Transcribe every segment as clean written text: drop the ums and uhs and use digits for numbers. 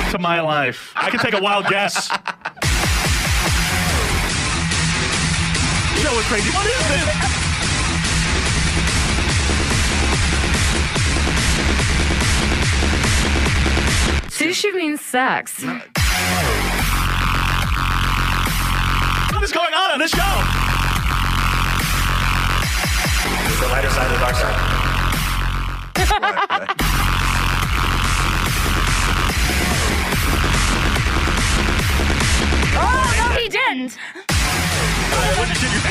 to my life. I can take a wild guess. Show is crazy. What is this? Sushi means sex. What is going on this show? It's the lighter side of the dark side. Oh, no, he didn't. What did you do?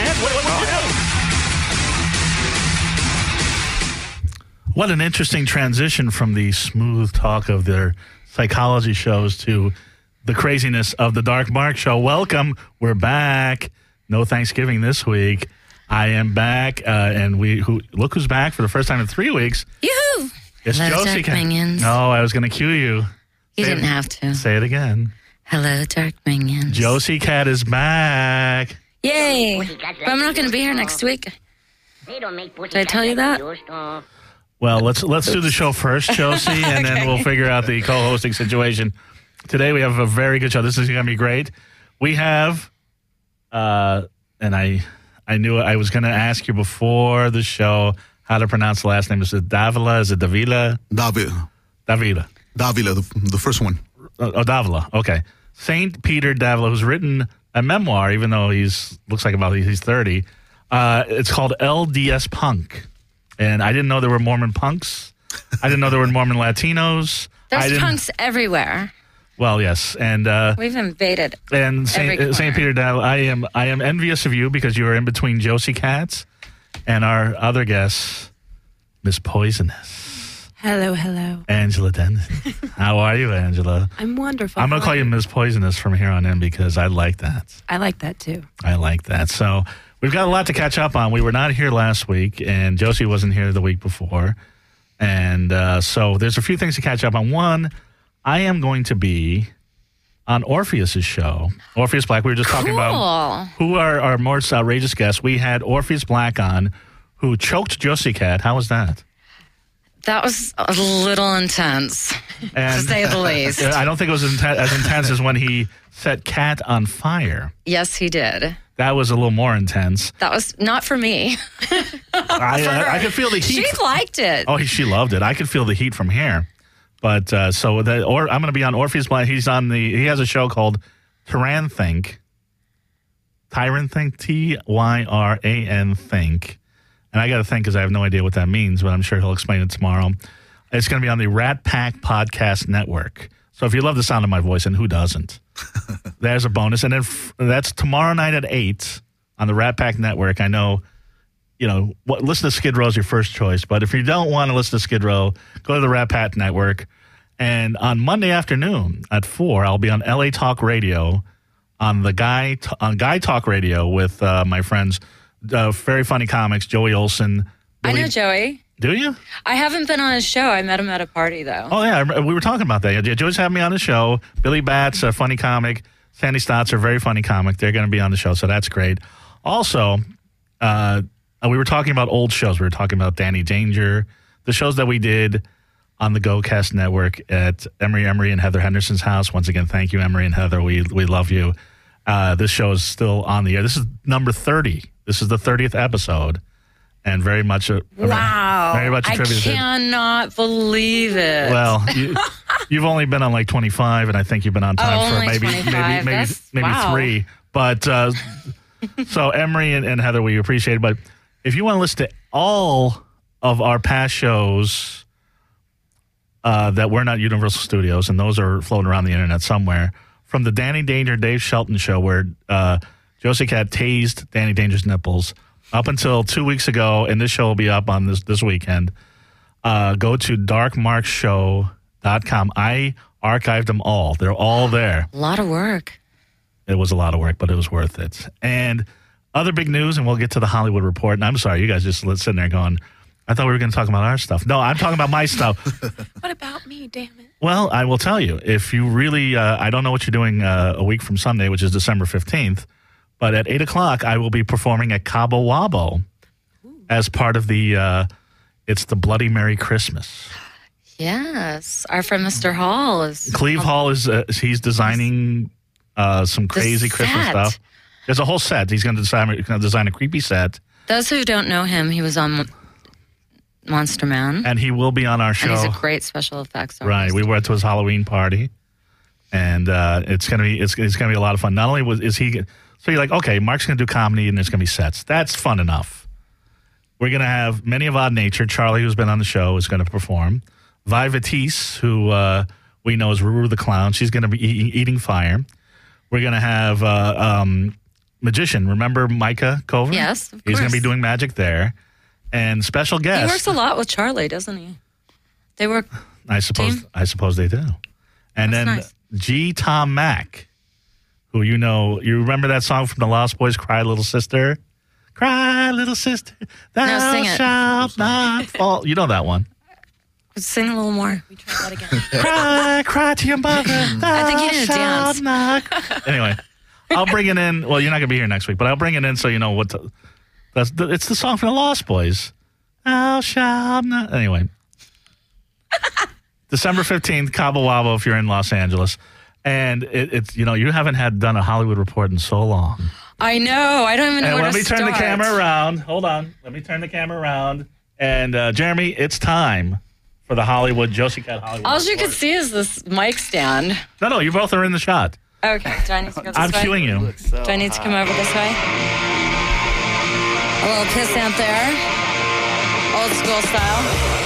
What an interesting transition from the smooth talk of their psychology shows to the craziness of the Dark Mark Show. Welcome. We're back. No Thanksgiving this week. I am back, and look who's back for the first time in 3 weeks. Yoo-hoo. It's Hello, Josie. Dark Minions. No, I was going to cue you. You didn't have to. Say it again. Hello, Dark Minions. Josie Cat is back. Yay. But I'm not going to be here next week. Did I tell you that? Well, let's do the show first, Josie, and then we'll figure out the co-hosting situation. Today we have a very good show. This is going to be great. We have, and I knew I was going to ask you before the show how to pronounce the last name. Is it Davila? Is it Davila? Davila, the first one. Oh, Davila. Okay. St. Peter Davila, who's written a memoir, even though he's 30. It's called LDS Punk. And I didn't know there were Mormon punks. I didn't know there were Mormon Latinos. There's punks everywhere. Well, yes. And we've invaded. And St. Peter Davila, I am envious of you because you are in between Josie Katz and our other guest, Miss Poisonous. Hello. Angela Denton. How are you, Angela? I'm wonderful. I'm going to call you Miss Poisonous from here on in because I like that. I like that, too. I like that. So we've got a lot to catch up on. We were not here last week, and Josie wasn't here the week before. And so there's a few things to catch up on. One, I am going to be on Orpheus's show, Orpheus Black. We were just talking about who are our most outrageous guests. We had Orpheus Black on, who choked Josie Cat. How was that? That was a little intense, to say the least. I don't think it was as intense as when he set Cat on fire. Yes, he did. That was a little more intense. That was not for me. I could feel the heat. She liked it. Oh, she loved it. I could feel the heat from here. But I'm going to be on Orpheus Black. He has a show called Tyran Think. Tyran Think, Tyran Think. And I got to think because I have no idea what that means, but I'm sure he'll explain it tomorrow. It's going to be on the Rat Pack Podcast Network. So if you love the sound of my voice, and who doesn't, there's a bonus. And then that's tomorrow night at 8 on the Rat Pack Network. I know, listen to Skid Row is your first choice. But if you don't want to listen to Skid Row, go to the Rat Pack Network. And on Monday afternoon at 4, I'll be on LA Talk Radio on Guy Talk Radio with my friends, very funny comics, Joey Olson. Billy. I know Joey. Do you? I haven't been on his show. I met him at a party, though. Oh, yeah. We were talking about that. Joey's had me on the show. Billy Batts, a funny comic. Sandy Stotts, a very funny comic. They're going to be on the show, so that's great. Also, we were talking about old shows. We were talking about Danny Danger, the shows that we did on the GoCast Network at Emery and Heather Henderson's house. Once again, thank you, Emery and Heather. We love you. This show is still on the air. This is number 30. This is the 30th episode. And very much a tribute. I cannot believe it. Well, you've only been on like 25, and I think you've been on time for maybe 3. But so Emery and Heather, we appreciate it. But if you want to listen to all of our past shows that were not Universal Studios, and those are floating around the internet somewhere, from the Danny Danger, Dave Shelton show where Josie Cat tased Danny Danger's nipples, up until 2 weeks ago, and this show will be up on this weekend. Go to darkmarkshow.com. I archived them all. They're all there. A lot of work. It was a lot of work, but it was worth it. And other big news, and we'll get to the Hollywood Report. And I'm sorry, you guys just sitting there going, I thought we were going to talk about our stuff. No, I'm talking about my stuff. What about me, damn it? Well, I will tell you. If you really, I don't know what you're doing a week from Sunday, which is December 15th. But at 8 o'clock, I will be performing at Cabo Wabo as part of it's the Bloody Mary Christmas. Yes. Our friend Mr. Hall is... Cleve Hall is he's designing some crazy Christmas set. stuff. There's a whole set. He's going to design a creepy set. Those who don't know him, he was on Monster Man. And he will be on our show. And he's a great special effects artist. Right. We went to his Halloween party. And it's gonna be a lot of fun. Not only is he... So you're like, okay, Mark's going to do comedy and there's going to be sets. That's fun enough. We're going to have many of Odd Nature. Charlie, who's been on the show, is going to perform. Vi Batiste, who we know as Ruru the Clown, she's going to be eating fire. We're going to have magician. Remember Micah Cover? Yes, of He's going course. to be doing magic there. And special guest. He works a lot with Charlie, doesn't he? They work... I suppose they do. And That's then nice. G. Tom Mack, who you remember that song from the Lost Boys, Cry Little Sister? Cry Little Sister, thou sing it. shalt not fall. You know that one. Sing a little more. We tried that again. Cry, cry to your mother, thou think you need to shalt dance. not. Anyway, I'll bring it in. Well, you're not going to be here next week, but I'll bring it in so you know what it's the song from the Lost Boys. Thou shalt not. Anyway. December 15th, Cabo Wabo, if you're in Los Angeles. And it's, you haven't done a Hollywood report in so long. I know. I don't even know And where let to me turn the start. camera around. Hold on. Let me turn the camera around. And Jeremy, it's time for the Josie Cat Hollywood All you report. can see is this mic stand. No, you both are in the shot. Okay. Do I need to go this I'm way? cueing you. Do I need to come over this way? A little kiss out there. Old school style.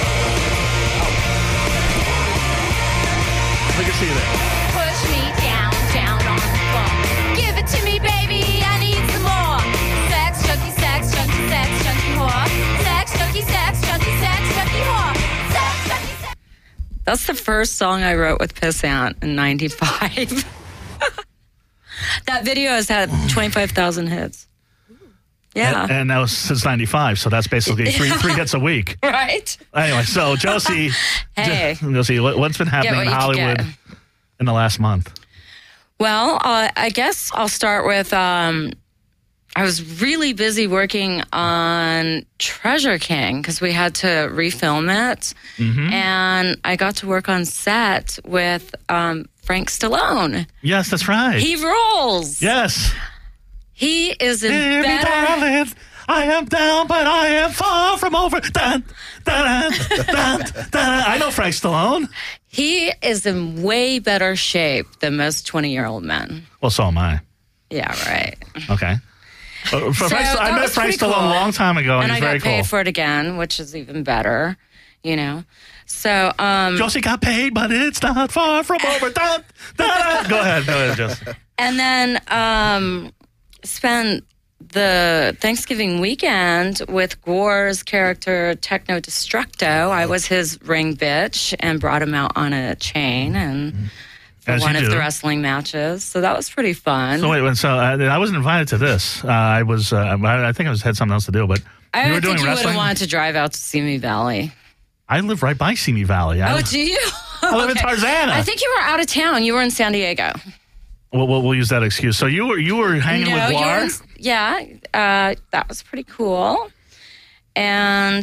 We can see you there. Push me down, down on the floor. Give it to me, baby, I need some more. Sex, junkie, junkie whore. Sex, junkie, junkie whore. Sex, junkie, sex. That's the first song I wrote with Pissant in 95. That video has had 25,000 hits. Yeah. And that was since 95, so that's basically three hits a week. Right? Anyway, so Josie, Hey. Josie, what's been happening what in you can Hollywood get. in the last month? Well, I guess I'll start with I was really busy working on Treasure King because we had to refilm it. Mm-hmm. And I got to work on set with Frank Stallone. Yes, that's right. He rolls. Yes. He is in Hear me, better... darling, I am down, but I am far from over. Dun, dun, dun, dun, dun. I know Frank Stallone. He is in way better shape than most 20-year-old men. Well, so am I. Yeah, right. Okay. I that met was Frank pretty Stallone cool. a long time ago, and And he's I very got paid cool. for it again, which is even better, So, Josie got paid, but it's not far from over. Dun, dun, dun. Go ahead, Josie. and then spent the Thanksgiving weekend with Gore's character Techno Destructo. I was his ring bitch and brought him out on a chain and for As one you of do. the wrestling matches. So that was pretty fun. So wait, I wasn't invited to this. I was. I think had something else to do, but I you were don't doing think you would wrestling. have wanted to drive out to Simi Valley. I live right by Simi Valley. Oh, do you? I live in Okay. Tarzana. I think you were out of town. You were in San Diego. We'll use that excuse. So you were hanging with you were Guar? that was pretty cool. And,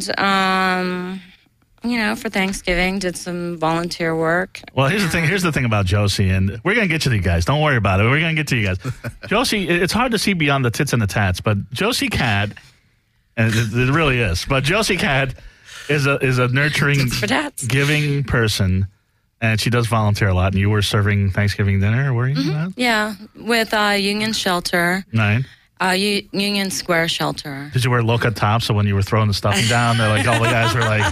for Thanksgiving, did some volunteer work. Well, here's the thing about Josie, and we're gonna get to you guys. Don't worry about it. We're gonna get to you guys. Josie, it's hard to see beyond the tits and the tats, but Josie Cat, and it really is. But Josie Cat is a nurturing, for tats. giving person, and she does volunteer a lot. And you were serving Thanksgiving dinner, were you? Yeah, with Union Shelter, Right. Union Square Shelter. Did you wear low cut tops? So when you were throwing the stuffing down, they're like all the guys were like,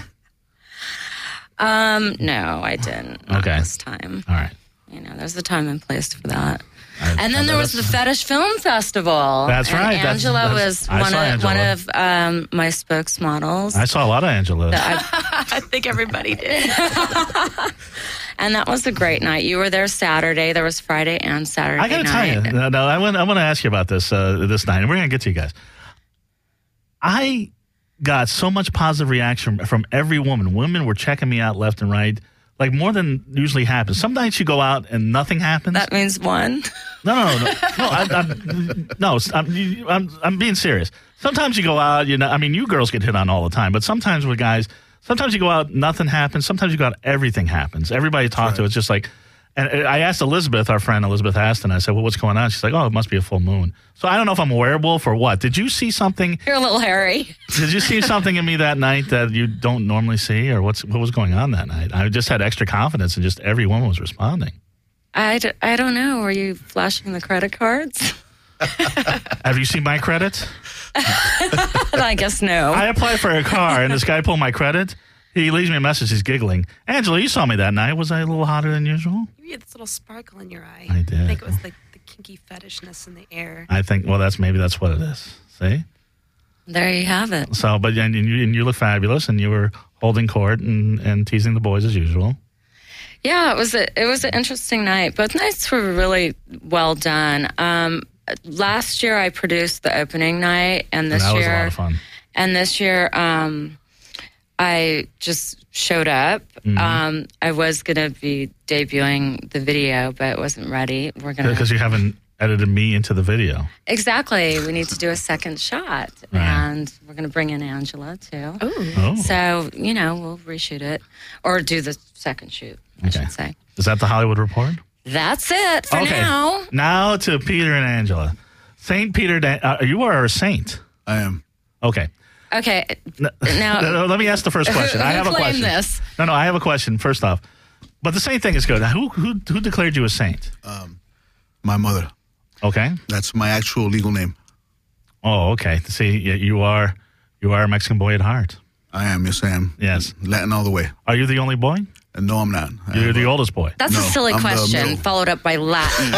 No, I didn't. Not Okay. this time. all right. There's a time and place for that. And then there was the Fetish Film Festival. That's and right. Angela was I saw Angela. one of my spokesmodels. I saw a lot of Angela. I think everybody did. And that was a great night. You were there Saturday. There was Friday and Saturday I got to night. tell you, no, I want to ask you about this this night, and we're going to get to you guys. I got so much positive reaction from every woman. Women were checking me out left and right, like more than usually happens. Some nights you go out and nothing happens. That means one. No. I'm being serious. Sometimes you go out, you girls get hit on all the time, but sometimes with guys, Sometimes you go out, nothing happens. Sometimes you go out, everything happens. Everybody you talk to, it's just like, and I asked Elizabeth, our friend Elizabeth Aston, I said, well, what's going on? She's like, oh, it must be a full moon. So I don't know if I'm a werewolf or what. Did you see something? You're a little hairy. Did you see something in me that night that you don't normally see, or what was going on that night? I just had extra confidence, and just every woman was responding. I don't know. Were you flashing the credit cards? Have you seen my credit? I guess no. I applied for a car, and this guy pulled my credit. He leaves me a message. He's giggling. Angela, you saw me that night. Was I a little hotter than usual? You had this little sparkle in your eye. I did. I think it was like the kinky fetishness in the air. I think, well, maybe that's what it is. See? There you have it. So, but and you look fabulous, and you were holding court and teasing the boys as usual. Yeah, it was an interesting night. Both nights were really well done. Last year I produced the opening night, and this that year was a lot of fun. And this year I just showed up. Mm-hmm. I was going to be debuting the video, but it wasn't ready. We're going Because you haven't edited me into the video. Exactly. We need to do a second shot, Right. and we're going to bring in Angela too. Oh. So we'll reshoot it or do the second shoot. I should say. Is that the Hollywood Report? That's it for now. Now to Peter and Angela. Saint Peter, you are a saint. I am. Okay. Now, Let me ask the first question. I have a question. This? No, I have a question. First off, but the saint thing is good. Who declared you a saint? My mother. Okay. That's my actual legal name. Oh, okay. See, you are a Mexican boy at heart. I am. Yes, I am. Yes. Latin all the way. Are you the only boy? And no, I'm not. You're the oldest boy. That's a silly I'm the question, middle. followed up by Latin.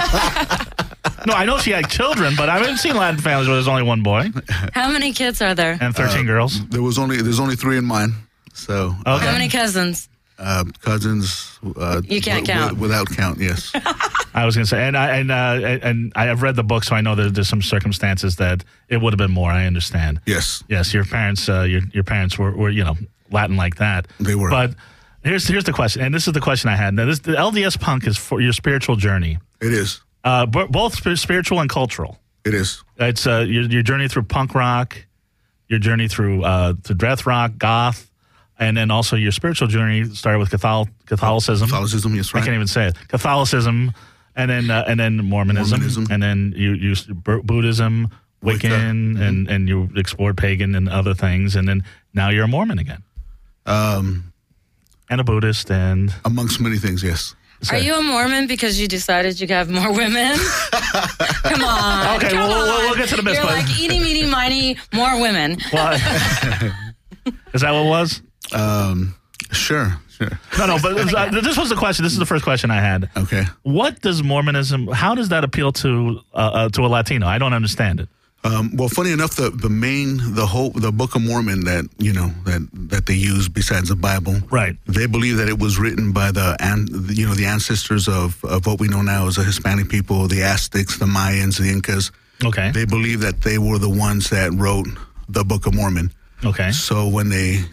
No, I know she had children, but I haven't seen Latin families where there's only one boy How many kids are there? and 13 girls. There's only 3 in mine. So Okay. How many cousins? cousins. You can't count. Without count. Yes. I was going to say, and I have read the book, so I know that there's some circumstances that it would have been more. I understand. Yes. Yes, your parents, your parents were Latin like that. They were. But here's the question, and this is the question I had. Now, the LDS Punk is for your spiritual journey, It is. both spiritual and cultural. It is. It's your journey through punk rock, your journey through death rock, goth, and then also your spiritual journey started with Catholicism. Catholicism. Yes, I right. can't even say it. Catholicism, and then Mormonism. And then you Buddhism, Wiccan, and you explored pagan and other things, and then now you're a Mormon again, and a Buddhist, and Amongst many things. Yes. Are you a Mormon because you decided you could have more women? Come on. Okay, come we'll on. get to the best You're part. like, eeny, meeny, miny, more women. Well, is that what it was? Sure. No, but this was the question. This is the first question I had. Okay. What does Mormonism? How does that appeal to a Latino? I don't understand it. Well, funny enough, the Book of Mormon that they use besides the Bible, Right. They believe that it was written by the ancestors of what we know now as the Hispanic people, the Aztecs, the Mayans, the Incas. Okay. They believe that they were the ones that wrote the Book of Mormon. Okay. So when they,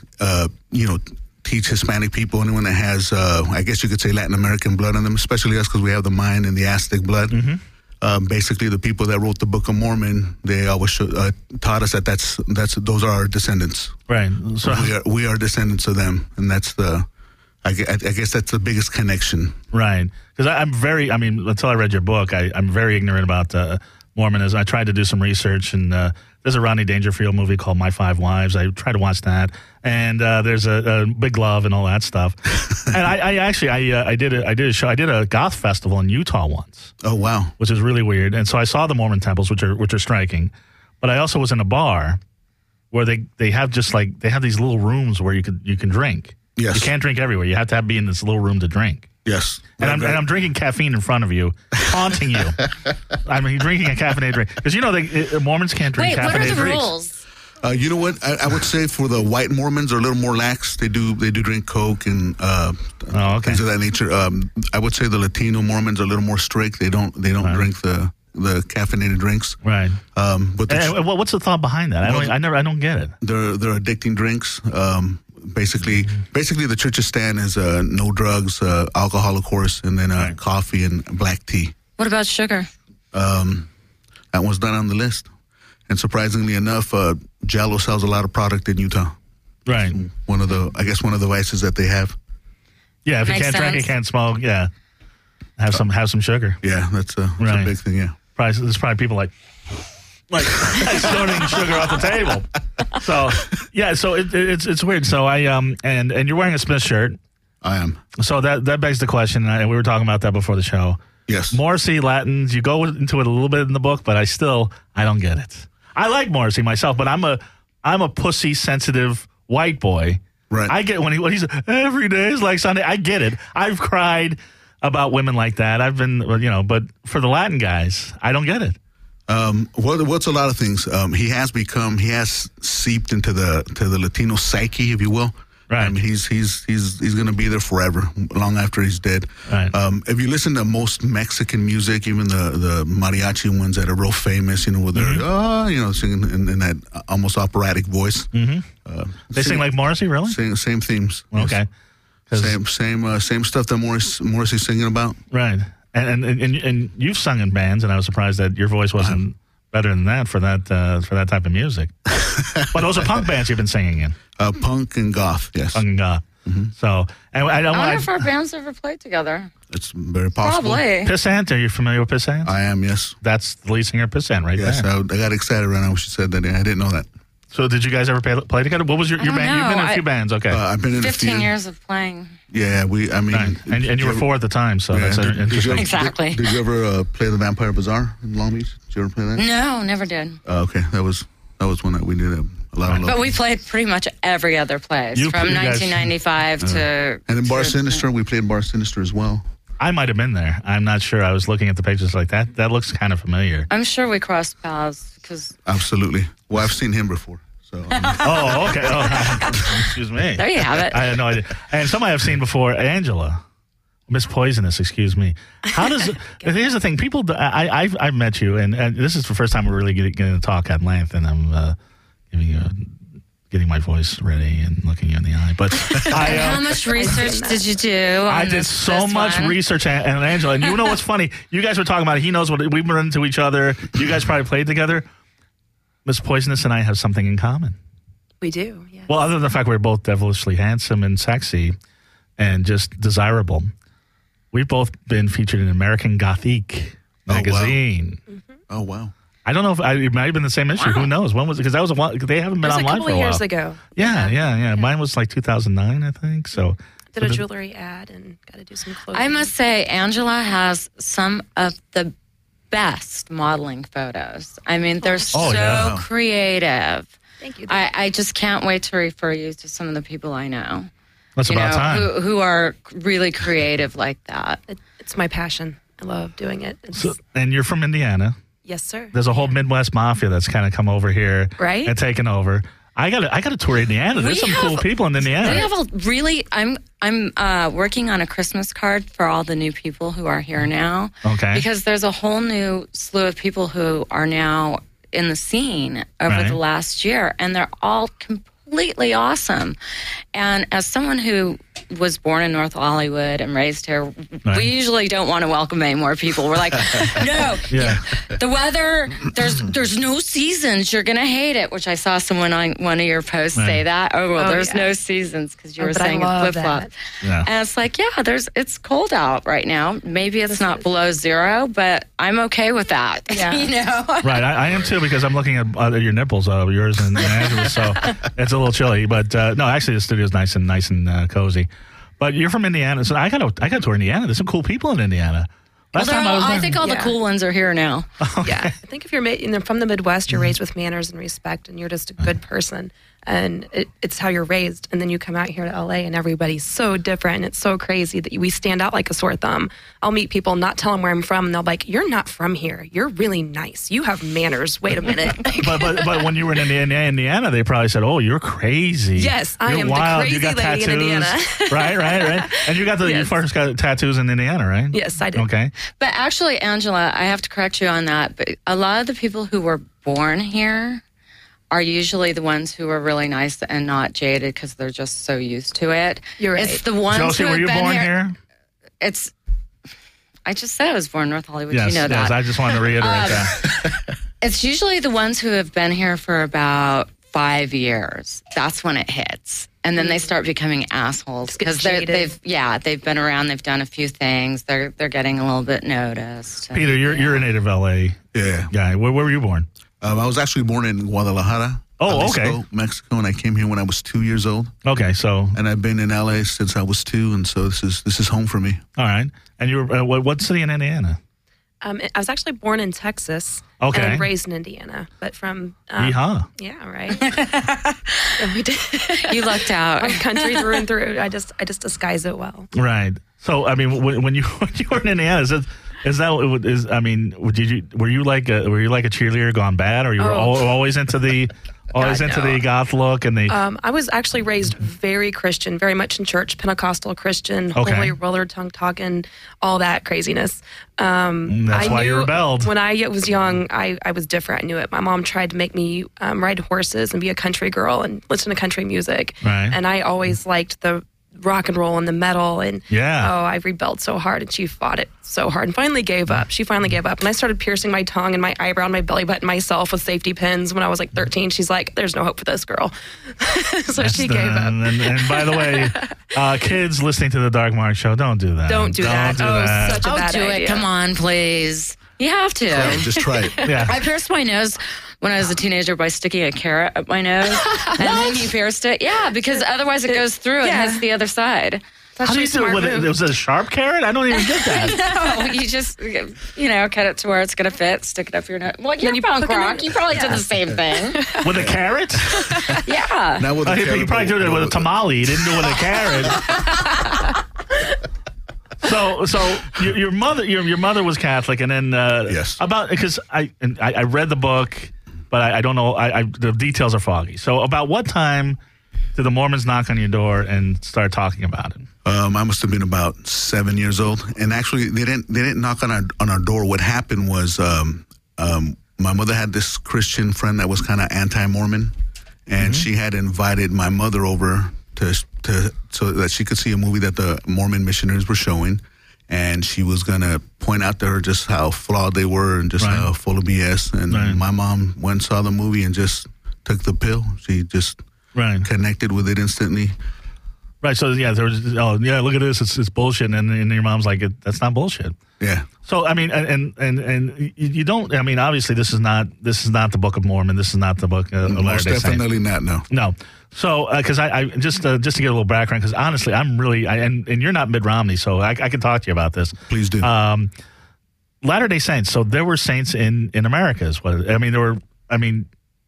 teach Hispanic people, anyone that has, I guess you could say Latin American blood in them, especially us because we have the Mayan and the Aztec blood. Mm-hmm. Basically, the people that wrote the Book of Mormon, they always taught us that those are our descendants. Right. So We are descendants of them, and that's I guess that's the biggest connection. right, because until I read your book, I'm very ignorant about Mormonism. I tried to do some research, and there's a Rodney Dangerfield movie called My Five Wives. I tried to watch that, and there's a Big Love and all that stuff. And I did a show. I did a goth festival in Utah once. Oh wow! Which is really weird. And so I saw the Mormon temples, which are striking. But I also was in a bar where they have these little rooms where you can drink. Yes. You can't drink everywhere. You have to be in this little room to drink. Yes. And I'm drinking caffeine in front of you, taunting you. I'm drinking a caffeinated drink because Mormons can't drink Wait, caffeinated what are the drinks. rules? You know what? I would say for the white Mormons are a little more lax. They do drink Coke and things of that nature. I would say the Latino Mormons are a little more strict. They don't drink the caffeinated drinks. Right. But what's the thought behind that? I don't get it. They're addicting drinks. Basically, the church's stand is no drugs, alcohol, of course, and then coffee and black tea. What about sugar? That one's not on the list. And surprisingly enough, Jell-O sells a lot of product in Utah. Right. One of the vices that they have. Yeah, if you Makes can't drink, you sense. can't smoke. Yeah, have some sugar. Yeah, that's a big thing. Yeah. There's probably people like snorting sugar off the table. So yeah, so it's weird. So I and you're wearing a Smith shirt. I am. So that begs the question, and we were talking about that before the show. Yes. Morrissey, Latins, you go into it a little bit in the book, but I don't get it. I like Morrissey myself, but I'm a pussy sensitive white boy. Right. I get when he's every day is like Sunday. I get it. I've cried about women like that. I've been, but for the Latin guys, I don't get it. What's a lot of things. He has seeped into the Latino psyche, if you will. Right. He's going to be there forever, long after he's dead. Right. If you listen to most Mexican music, even the mariachi ones that are real famous, where they're singing in that almost operatic voice. Mm-hmm. They sing like Morrissey, really? Same themes. Okay. Same stuff that Morrissey's singing about. Right. And you've sung in bands, and I was surprised that your voice wasn't better than that for that type of music. But those are punk bands you've been singing in. Punk and goth, yes. Punk and goth. Mm-hmm. So, and I don't I wonder want if our bands ever played together. It's very possible. Probably. Pissant. Are you familiar with Pissant? I am, yes. That's the lead singer of Pissant, right yes, there. I got excited right now when she said that. I didn't know that. So, did you guys ever play together? What was your band? know. You've been in a few bands, okay? I've been in 15 a few. years of playing. Yeah, right. And you were 4 at the time, so that's interesting. Exactly. Did you ever play the Vampire Bazaar in Long Beach? Did you ever play that? No, never did. Okay, that was one that we did a lot of. But we played pretty much every other place from you guys- 1995 to. And in Bar to- Sinister, we played Bar Sinister as well. I might have been there. I'm not sure. I was looking at the pages like that. That looks kind of familiar. I'm sure we crossed paths because. Absolutely. Well, I've seen him before. So. Oh, okay. Oh, excuse me. There you have it. I had no idea. And somebody I've seen before, Angela. Miss Poisonous, excuse me. How does here's the thing, people. I've met you, and this is the first time we're really getting to talk at length, and I'm getting my voice ready and looking you in the eye. But How much research did you do? I did so much research, and Angela, and you know what's funny? You guys were talking about it. He knows what we've run into each other. You guys probably played together. Miss Poisonous and I have something in common. We do, yes. Well, other than the fact we're both devilishly handsome and sexy, and just desirable. We've both been featured in American Gothic magazine. Wow. Mm-hmm. Oh, wow. I don't know if it might have been the same issue. Who knows? When was it? Because that was a while. They haven't been It was online a couple for a of while. years ago. Yeah. Mine was like 2009, I think. So Did a jewelry ad and got to do some clothing. I must say, Angela has some of the best modeling photos. I mean, they're so creative. Thank you. I just can't wait to refer you to some of the people I know. that's about time. Who are really creative like that. It's my passion. I love doing it. And you're from Indiana. Yes, sir. There's a whole Midwest mafia that's kind of come over here, Right? and taken over. I got to tour Indiana. There's some cool people in Indiana. We have a really. I'm working on a Christmas card for all the new people who are here now. Okay. Because there's a whole new slew of people who are now in the scene over the last year, and they're all completely awesome. And as someone who was born in North Hollywood and raised here, we usually don't want to welcome any more people. We're like, no, the weather, there's no seasons. You're going to hate it, which I saw someone on one of your posts say that. Oh, well, there's no seasons because you were saying it flip-flop. Yeah. And it's like, it's cold out right now. Maybe it's not below zero, but I'm okay with that. Yeah. You know? Right, I am too, because I'm looking at your nipples, yours and Angela's, so it's a little chilly. But no, actually, the studio's nice and cozy. But you're from Indiana, so I got to tour Indiana. There's some cool people in Indiana. Last time I was there, I think all the cool ones are here now. Yeah, I think if you're from the Midwest, you're raised with manners and respect, and you're just a good person. And it's how you're raised. And then you come out here to LA and everybody's so different. And it's so crazy that we stand out like a sore thumb. I'll meet people, not tell them where I'm from, and they'll be like, you're not from here. You're really nice. You have manners. Wait a minute. but when you were in Indiana, they probably said, "Oh, you're crazy. Yes, I you're am wild. the crazy You got lady tattoos." in Indiana. right. And you got you first got tattoos in Indiana, right? Yes, I did. Okay. But actually, Angela, I have to correct you on that. But a lot of the people who were born here are usually the ones who are really nice and not jaded because they're just so used to it. You're right. It's the ones Josie, who were have you been born here? I just said I was born in North Hollywood. Yes, you know that. I just wanted to reiterate that. It's usually the ones who have been here for about 5 years. That's when it hits. And then they start becoming assholes because they've been around, they've done a few things. They're getting a little bit noticed. Peter, you're a native LA guy. Where were you born? I was actually born in Guadalajara. Jalisco, Mexico, and I came here when I was 2 years old. Okay, so and I've been in LA since I was 2, and so this is home for me. All right, and you were what city in Indiana? I was actually born in Texas and raised in Indiana, but from Yeehaw. Yeah, right. And we did. You lucked out. Our country through and through. I just disguise it well. Right. So I mean, when you were in Indiana, were you like a cheerleader gone bad, or you were always into the the goth look and the? I was actually raised very Christian, very much in church, Pentecostal Christian, holy roller tongue talking, all that craziness. That's why you rebelled. When I was young, I was different. I knew it. My mom tried to make me ride horses and be a country girl and listen to country music. Right. And I always liked the rock and roll and the metal, and I rebelled so hard, and she fought it so hard and finally gave up. She finally gave up, and I started piercing my tongue and my eyebrow and my belly button myself with safety pins when I was like 13. She's like, there's no hope for this girl. So she gave up. And by the way, kids listening to the Dark Mark Show, don't do that. Don't do that. Such a bad do idea. it. Come on, please. You have to. Just try it. Yeah. I pierced my nose when I was a teenager by sticking a carrot up my nose. And then you pierced it. Yeah, because otherwise it goes through and hits the other side. How do you do it? Was it a sharp carrot? I don't even get that. No, you just, cut it to where it's going to fit, stick it up your nose. Well, you're punk rock. You probably did the same thing. With a carrot? Yeah. Not with a carrot. You probably did it with a tamale. You didn't do it with a carrot. So your mother was Catholic, and then yes, because I read the book, but I don't know. The details are foggy. So about what time did the Mormons knock on your door and start talking about it? I must have been about 7 years old, and actually they didn't knock on our door. What happened was my mother had this Christian friend that was kind of anti-Mormon, and she had invited my mother over so that she could see a movie that the Mormon missionaries were showing, and she was going to point out to her just how flawed they were and just how full of BS. And my mom went and saw the movie and just took the pill. She just connected with it instantly. Right. So there was look at this, it's bullshit, and your mom's like, that's not bullshit. Yeah. So I mean, and you don't. I mean, obviously, this is not the Book of Mormon. This is not the book of Most definitely not. No. So because I just to get a little background, because honestly, I'm really and you're not Mitt Romney, so I can talk to you about this. Please do. Latter-day Saints. So there were saints in America. Is what I mean. There were. I mean.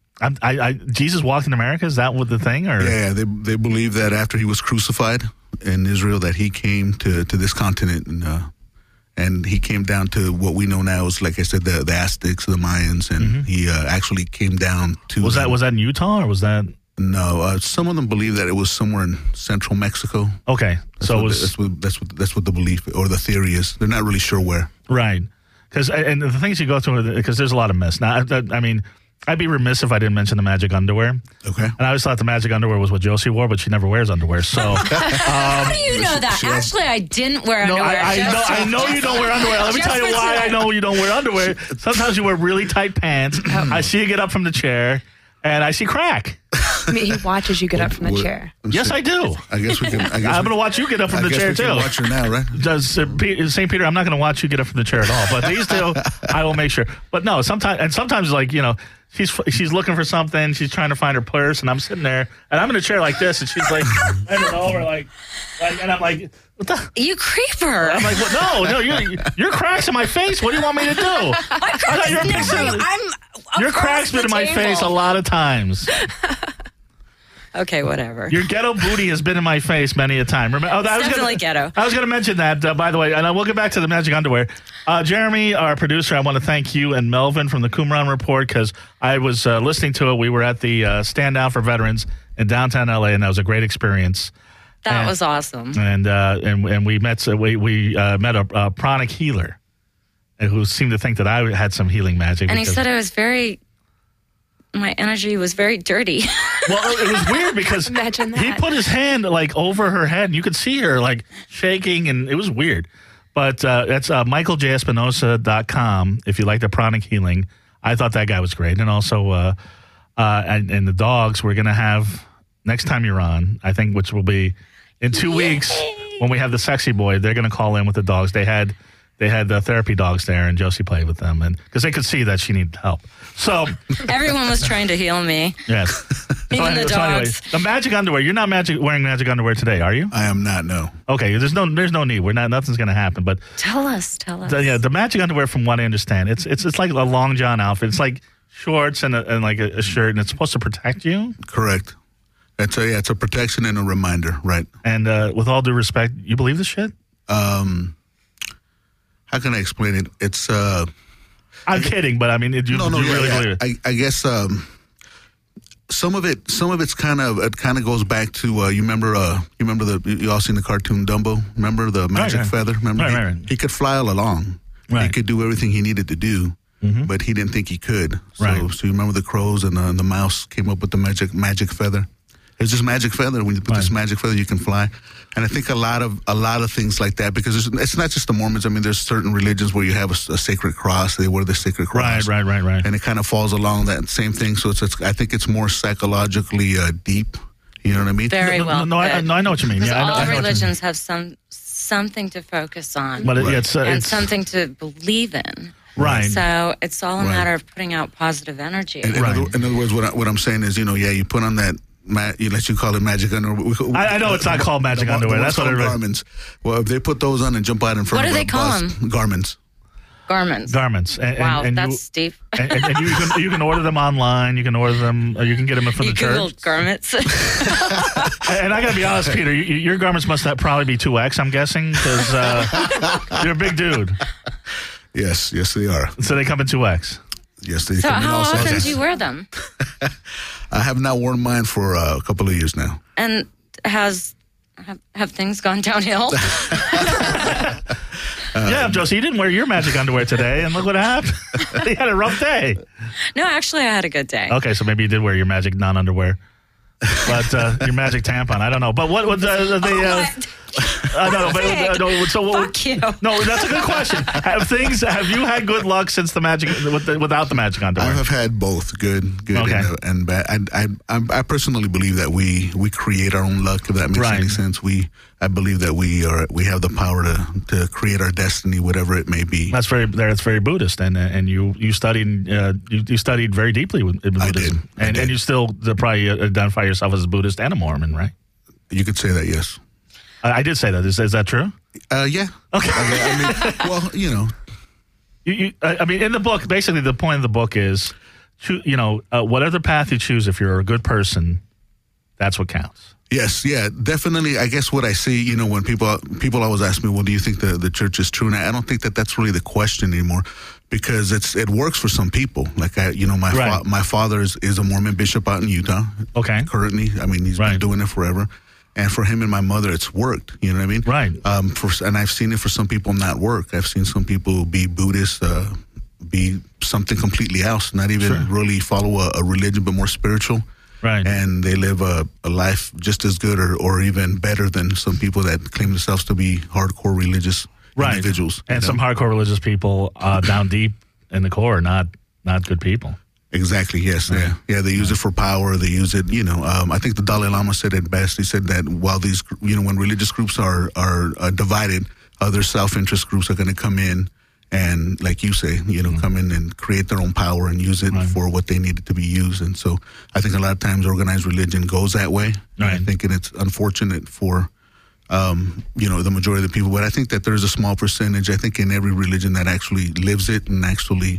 Jesus walked in America. Is that what the thing? Or yeah, they believe that after he was crucified in Israel, that he came to this continent, and he came down to what we know now as, like I said, the Aztecs, the Mayans, and he actually came down to. Was that in Utah, or was that? No, some of them believe that it was somewhere in central Mexico. Okay, that's what the belief or the theory is. They're not really sure where. Right, because and the things you go through, because there's a lot of myths. Now, I mean. I'd be remiss if I didn't mention the magic underwear. Okay. And I always thought the magic underwear was what Josie wore, but she never wears underwear. So how do you know that? Actually, I didn't wear underwear. I know you don't wear underwear. Let me tell you why I know you don't wear underwear. Sometimes you wear really tight pants. I see you get up from the chair, and I see crack. I mean, he watches you get up from the chair. Yes, I do. I guess we can. I'm going to watch you get up from the chair, too. Watch her now, right? St. Peter, I'm not going to watch you get up from the chair at all. But these two, I will make sure. But no, sometimes, like, she's looking for something. She's trying to find her purse, and I'm sitting there, and I'm in a chair like this, and she's like, bending over, like, and I'm like, what the? You creeper. I'm like, well, no, your cracks in my face. What do you want me to do? Your cracks been in my face a lot of times. Okay, whatever. Your ghetto booty has been in my face many a time. Remember? Definitely ghetto. I was going to mention that, by the way, and I will get back to the magic underwear. Jeremy, our producer, I want to thank you and Melvin from the Qumran Report, because I was listening to it. We were at the Stand Down for Veterans in downtown LA, and that was a great experience. That was awesome. And we met a pranic healer who seemed to think that I had some healing magic. And he said my energy was very dirty. Well, it was weird because he put his hand like over her head, and you could see her like shaking, and it was weird. But that's michaeljespinosa.com if you like the pranic healing. I thought that guy was great. And also and the dogs, we're going to have, next time you're on, I think, which will be in 2 weeks, when we have the sexy boy, they're going to call in with the dogs. They had the therapy dogs there, and Josie played with them, and because they could see that she needed help. So Everyone was trying to heal me. yes, Even the so anyway, dogs. the magic underwear. You're not wearing magic underwear today, are you? I am not. No. Okay, there's no need. Nothing's going to happen. But Tell us. the magic underwear, from what I understand, it's like a long john outfit. It's like shorts and like a shirt, and it's supposed to protect you. Correct. It's a protection and a reminder, right? And with all due respect, you believe this shit? How can I explain it? It's I'm kidding, but I mean, you really believe it? I guess some of it's kind of goes back to you remember you all seen the cartoon Dumbo? Remember the magic feather? Remember Right. He could fly all along. Right. He could do everything he needed to do, but he didn't think he could. So, Right. so you remember the crows and the mouse came up with the magic feather. It's just magic feather. When you put this magic feather, you can fly. And I think a lot of things like that, because it's not just the Mormons. I mean, there's certain religions where you have a sacred cross. They wear the sacred cross. Right. And it kind of falls along that same thing. So I think it's more psychologically deep. You know what I mean? Very well. No, I know what you mean. Because Yeah, I know all what you mean. religions have something to focus on, But and it's something to believe in. right. So it's all a Right. matter of putting out positive energy. In other words, what I'm saying is, you put on that. You call it magic underwear. I know it's not called magic underwear. That's what it is. Garments. Well, if they put those on and jump out in front What of do a they call bus, them? garments. Garments. And That's you, steep. and you can order them online. You can order them. Or you can get them from You the church. Googled garments. And I got to be honest, Peter, your garments must probably be 2X, I'm guessing, because you're a big dude. Yes, they are. So they come in 2X. Yes, they So come in how all often sizes. do you wear them? I have not worn mine for a couple of years now. And have things gone downhill? Yeah, Josie, you didn't wear your magic underwear today, and look what happened. You had a rough day. No, actually, I had a good day. Okay, so maybe you did wear your magic non-underwear. But your magic tampon, I don't know. But what Fuck you. No, that's a good question. Have you had good luck since the magic without the magic underwear? I have had both good Okay. and bad. I personally believe that we create our own luck. If that makes Right. any sense, I believe that we have the power to create our destiny, whatever it may be. That's very Buddhist, and you studied you studied very deeply in Buddhism, I did. and you still probably identify yourself as a Buddhist and a Mormon, right? You could say that, yes. I did say that. Is that true? Yeah. Okay. I mean, well, I mean, in the book, basically, the point of the book is, whatever path you choose, if you're a good person, that's what counts. Yes, yeah, definitely. I guess what I see, when people always ask me, well, do you think the church is true? And I don't think that's really the question anymore, because it works for some people. Like my father is a Mormon bishop out in Utah. Okay. Currently, I mean, he's been doing it forever. And for him and my mother, it's worked. You know what I mean? Right. And I've seen it for some people not work. I've seen some people be Buddhist, be something completely else, not even really follow a religion, but more spiritual. Right. And they live a life just as good or even better than some people that claim themselves to be hardcore religious individuals. And some hardcore religious people down deep in the core are not good people. Exactly. Yes. Right. Yeah. They use it for power. They use it. I think the Dalai Lama said it best. He said that while these, when religious groups are divided, other self-interest groups are going to come in and, like you say, come in and create their own power and use it for what they need it to be used. And so, I think a lot of times organized religion goes that way. Right. I think it's unfortunate for the majority of the people, but I think that there's a small percentage. I think in every religion that actually lives it and actually.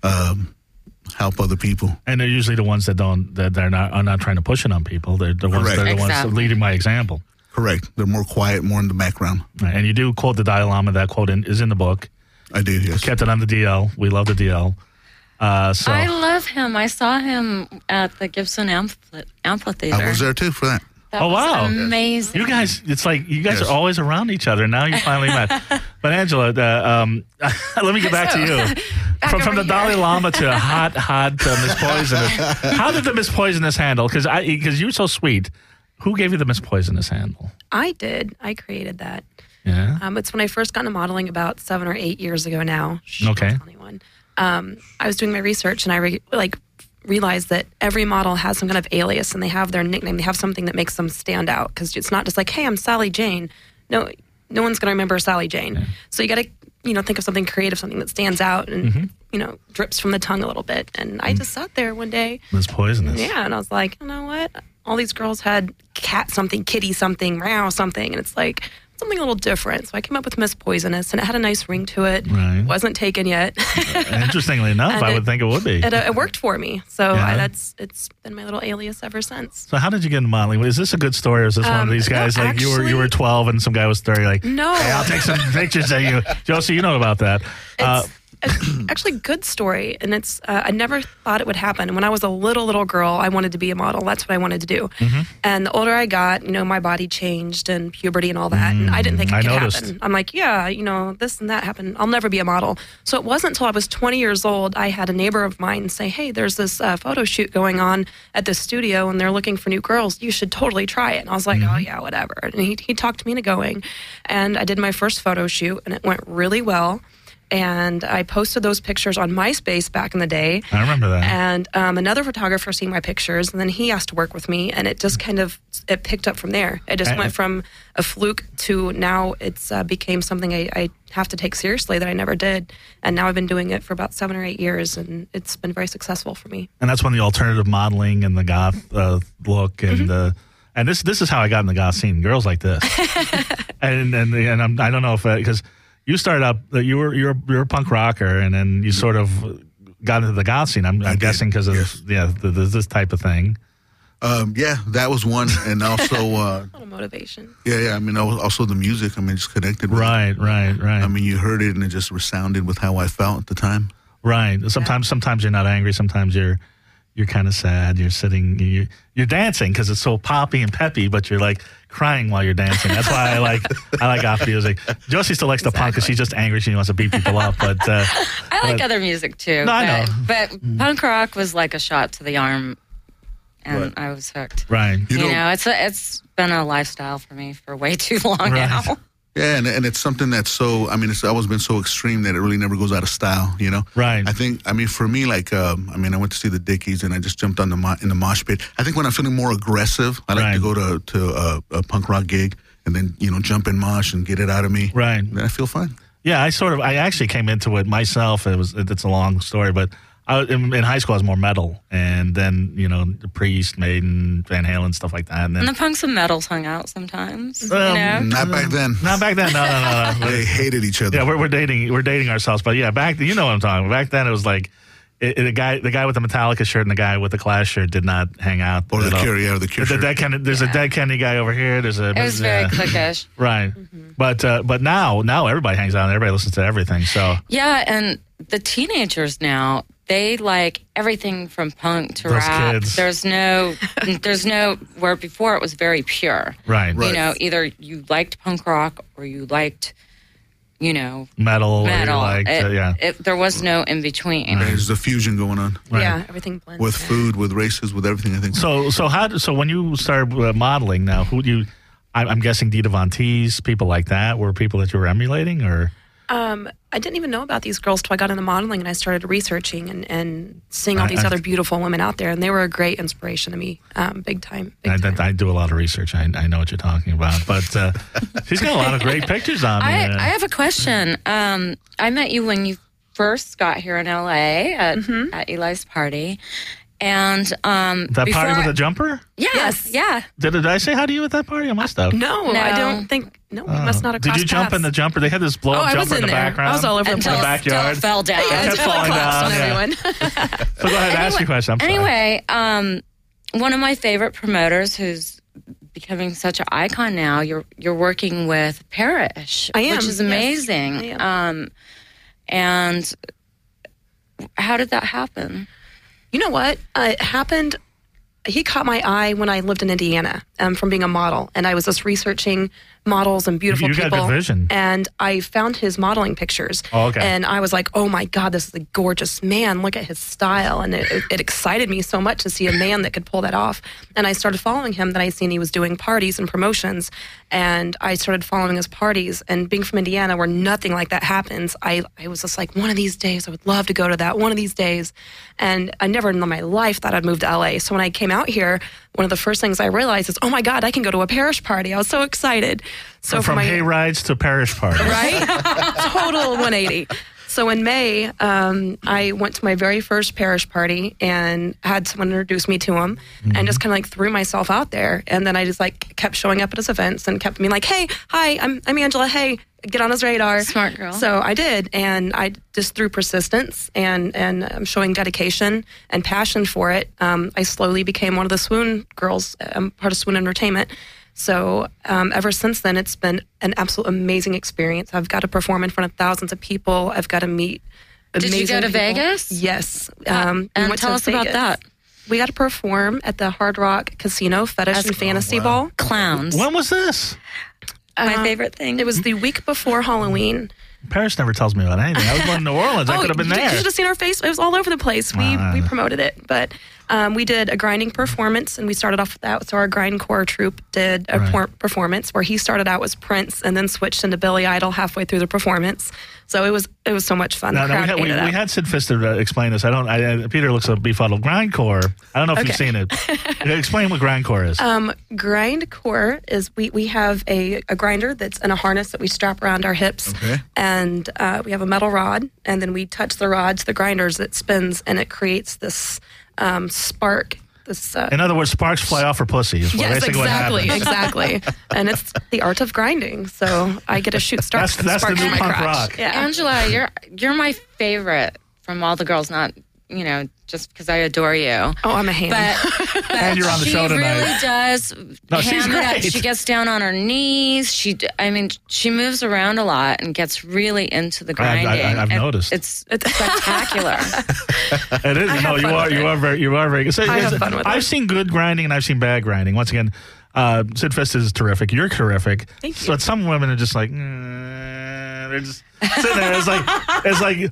Help other people, and they're usually the ones that are not trying to push it on people. They're the ones that are the ones leading by example. Correct. They're more quiet, more in the background. Right. And you do quote the Dalai Lama. That quote is in the book. I do. Yes. Kept it on the DL. We love the DL. So I love him. I saw him at the Gibson Amphitheater. I was there too for that. That oh wow, was amazing! You guys, it's like you guys are always around each other. Now you finally met. But Angela, let me get back to you. From the Dalai Lama to hot Miss Poisonous. How did the Miss Poisonous handle? Because you're so sweet. Who gave you the Miss Poisonous handle? I did. I created that. Yeah. It's when I first got into modeling about 7 or 8 years ago now. Okay. Don't tell anyone. I was doing my research and I realize that every model has some kind of alias and they have their nickname. They have something that makes them stand out because it's not just like, hey, I'm Sally Jane. No one's going to remember Sally Jane. Yeah. So you got to, think of something creative, something that stands out and, drips from the tongue a little bit. And I just sat there one day. It's poisonous. Yeah. And I was like, you know what? All these girls had cat something, kitty something, meow something. And it's like something a little different. So I came up with Miss Poisonous, and it had a nice ring to it. Right. Wasn't taken yet. Interestingly enough, I would think it would be. It worked for me. So Yeah. it's been my little alias ever since. So how did you get into modeling? Is this a good story, or is this one of these guys no, like you actually- were 12 and some guy was 30 like, No. hey, I'll take some pictures of you. Josie, you know about that. It's actually a good story, and it's I never thought it would happen. When I was a little girl, I wanted to be a model. That's what I wanted to do. And the older I got, my body changed and puberty and all that, and I didn't think it could happen. I'm like, yeah, this and that happened. I'll never be a model. So it wasn't until I was 20 years old, I had a neighbor of mine say, hey, there's this photo shoot going on at the studio, and they're looking for new girls. You should totally try it. And I was like, oh, yeah, whatever. And he talked me into going, and I did my first photo shoot, and it went really well. And I posted those pictures on MySpace back in the day. I remember that. And another photographer seen my pictures, and then he asked to work with me, and it just it picked up from there. It just went from a fluke to now it's became something I have to take seriously that I never did. And now I've been doing it for about 7 or 8 years, and it's been very successful for me. And that's when the alternative modeling and the goth look and and this is how I got in the goth scene. Girls like this, and I don't know if because you started up, you're a punk rocker, and then you sort of got into the goth scene. I'm guessing because of this type of thing. That was one, and also A little motivation. yeah. I mean, also the music. I mean, just connected with it. Right. I mean, you heard it, and it just resounded with how I felt at the time. Right. Sometimes you're not angry. Sometimes you're kind of sad. You're sitting. You're dancing because it's so poppy and peppy, but you're like crying while you're dancing. That's why I like goth music. Josie still likes the punk because she's just angry. She wants to beat people up. But I like other music too. No, I know. But punk rock was like a shot to the arm, and I was hooked. right. It's been a lifestyle for me for way too long now. Yeah, and it's something that's so, it's always been so extreme that it really never goes out of style, Right. I think, for me, like, I went to see the Dickies, and I just jumped on in the mosh pit. I think when I'm feeling more aggressive, I like to go to a punk rock gig and then, jump in mosh and get it out of me. Right. Then I feel fine. Yeah, I actually came into it myself. It's a long story, but in high school I was more metal, and then Priest, Maiden, Van Halen, stuff like that. And then And the punks and metals hung out sometimes. Not back then. not back then. No. They hated each other. Yeah, we're dating ourselves, but yeah, back you know what I'm talking about. Back then it was like the guy with the Metallica shirt and the guy with the Clash shirt did not hang out. Or the Cure, the Cure shirt. There's a Dead Kennedy guy over here. It was very cliquish. Right. But now everybody hangs out and everybody listens to everything. So Yeah, and the teenagers now, they like everything from punk to Those rap. kids. There's no where before it was very pure. right. Either you liked punk rock or you liked, Metal. Or you metal. liked, There was no in between. There's a fusion going on Right. Yeah, everything blends. with food, with races, with everything, I think. So when you started modeling now, who do you? I'm guessing Dita Von Teese, people like that, were people that you were emulating, or I didn't even know about these girls till I got into modeling, and I started researching and seeing all these other beautiful women out there, and they were a great inspiration to me, big time. I do a lot of research. I know what you're talking about, but she's got a lot of great pictures on there. I have a question. I met you when you first got here in LA at Eli's party. And that party with the jumper? Yes. Yeah. Did I say hi to you at that party? I must have. No, I don't think. No, we must not have Did crossed you jump in the jumper? They had this blow up I was jumper in the there. background. I was all over the in place. the backyard. Still fell down. It kept falling down. Yeah. Everyone. So go ahead, ask your question. I'm sorry. Anyway, one of my favorite promoters who's becoming such an icon now, you're working with Parrish. I am, which is yes. amazing. I am. And how did that happen? You know what? It happened he caught my eye when I lived in Indiana from being a model. And I was just researching models and beautiful people. You got good vision. And I found his modeling pictures. Oh, okay. And I was like, oh my God, this is a gorgeous man. Look at his style. And it excited me so much to see a man that could pull that off. And I started following him. Then I seen he was doing parties and promotions. And I started following his parties. And being from Indiana, where nothing like that happens, I was just like, one of these days, I would love to go to that, one of these days. And I never in my life thought I'd move to LA. So when I came out here, one of the first things I realized is, oh my God, I can go to a parish party. I was so excited. So from hay rides to parish parties. Right? Total 180. So in May, I went to my very first parish party and had someone introduce me to him and just kind of like threw myself out there. And then I just like kept showing up at his events and kept being like, hey, hi, I'm Angela. Hey, get on his radar. Smart girl. So I did. And I just through persistence and showing dedication and passion for it, I slowly became one of the Swoon girls. I'm part of Swoon Entertainment. So ever since then, it's been an absolute amazing experience. I've got to perform in front of thousands of people. I've got to meet amazing Did you go to people. Vegas? Yes. And tell us about that. We got to perform at the Hard Rock Casino Fetish and Fantasy Ball. Clowns. When was this? My favorite thing. It was the week before Halloween. Paris never tells me about anything. I was going to New Orleans. I could have been You there. should have seen our face. It was all over the place. We promoted it. But we did a grinding performance, and we started off with that. So our grindcore troupe did a performance where he started out as Prince and then switched into Billy Idol halfway through the performance. So it was so much fun. No, we had Sid Pfister explain this. Peter looks a befuddled. Grindcore. I don't know if you've seen it. Explain what grindcore is. Grindcore is we have a grinder that's in a harness that we strap around our hips, and we have a metal rod, and then we touch the rod to the grinders. It spins, and it creates this spark. In other words, sparks fly off her pussy. Is yes, basically exactly, what exactly. And it's the art of grinding. So I get to shoot sparks. That's the new my punk crotch. rock. Yeah. Angela, you're my favorite from all the girls. Not just because I adore you. Oh, I'm a ham. But And you're on the show tonight. She really does. No, she's ham it up. great. She gets down on her knees. She moves around a lot and gets really into the grinding. I've noticed. It's spectacular. It is. No, you are very good. So, I have fun with it. I've seen good grinding and I've seen bad grinding. Once again, Sid Fist is terrific. You're terrific. Thank you. But some women are just like, they're just sitting there. It's like,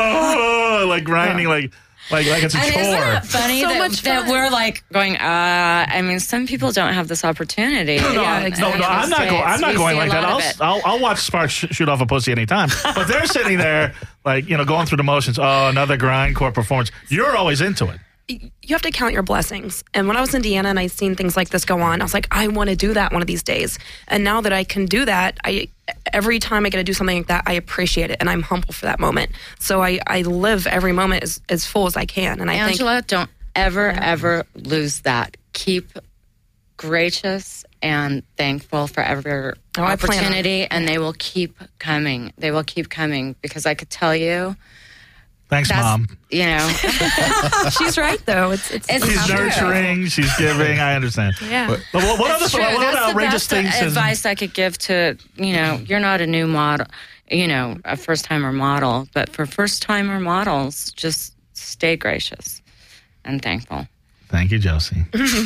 oh, like grinding, like it's a chore. Isn't it funny So that, much that fun. we're like going, some people don't have this opportunity. No, I'm not going like that. I'll watch sparks shoot off a pussy anytime. But they're sitting there, like, going through the motions. Oh, another grindcore performance. You're always into it. You have to count your blessings. And when I was in Indiana and I seen things like this go on, I was like, I want to do that one of these days. And now that I can do that, every time I get to do something like that, I appreciate it and I'm humble for that moment. So I live every moment as full as I can. And Angela, don't ever lose that. Keep gracious and thankful for every I plan on opportunity, and they will keep coming. They will keep coming because I could tell you. Thanks, Mom. she's right though. It's She's true. nurturing. She's giving. I understand. Yeah. But what It's true. other That's outrageous the best things? advice I could give to, you're not a new model, a first-timer model, but for first-timer models, just stay gracious and thankful. Thank you, Josie.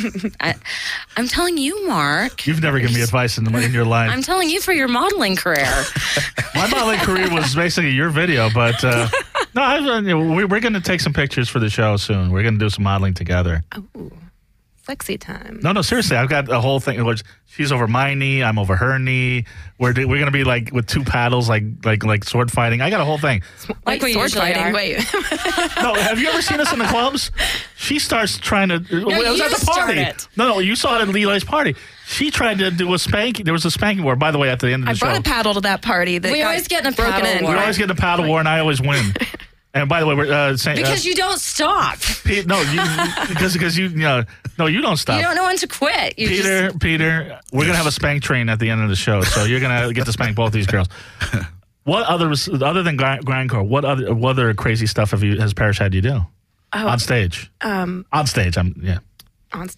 I'm telling you, Mark. You've never given me advice in your life. I'm telling you for your modeling career. My modeling career was basically your video, but we're going to take some pictures for the show soon. We're going to do some modeling together. Oh, sexy time. No, seriously. I've got a whole thing. She's over my knee. I'm over her knee. We're going to be like with two paddles, like sword fighting. I got a whole thing. Like we sword usually fighting. are. Wait. No, have you ever seen us in the clubs? She starts trying to. It was you at the party. started. No, you saw it at Lelay's party. She tried to do a spanking. There was a spanking war, by the way, at the end of the I show. brought a paddle to that party. That We got always get in a broken paddle in. war. We always get a paddle war, and I always win. And by the way, we're saying Because you don't stop. because you don't stop. You don't know when to quit. Peter, we're gonna have a spank train at the end of the show, so you're gonna get to spank both these girls. What other than grindcore? What other crazy stuff has Parrish had you do on stage? On stage, On stage.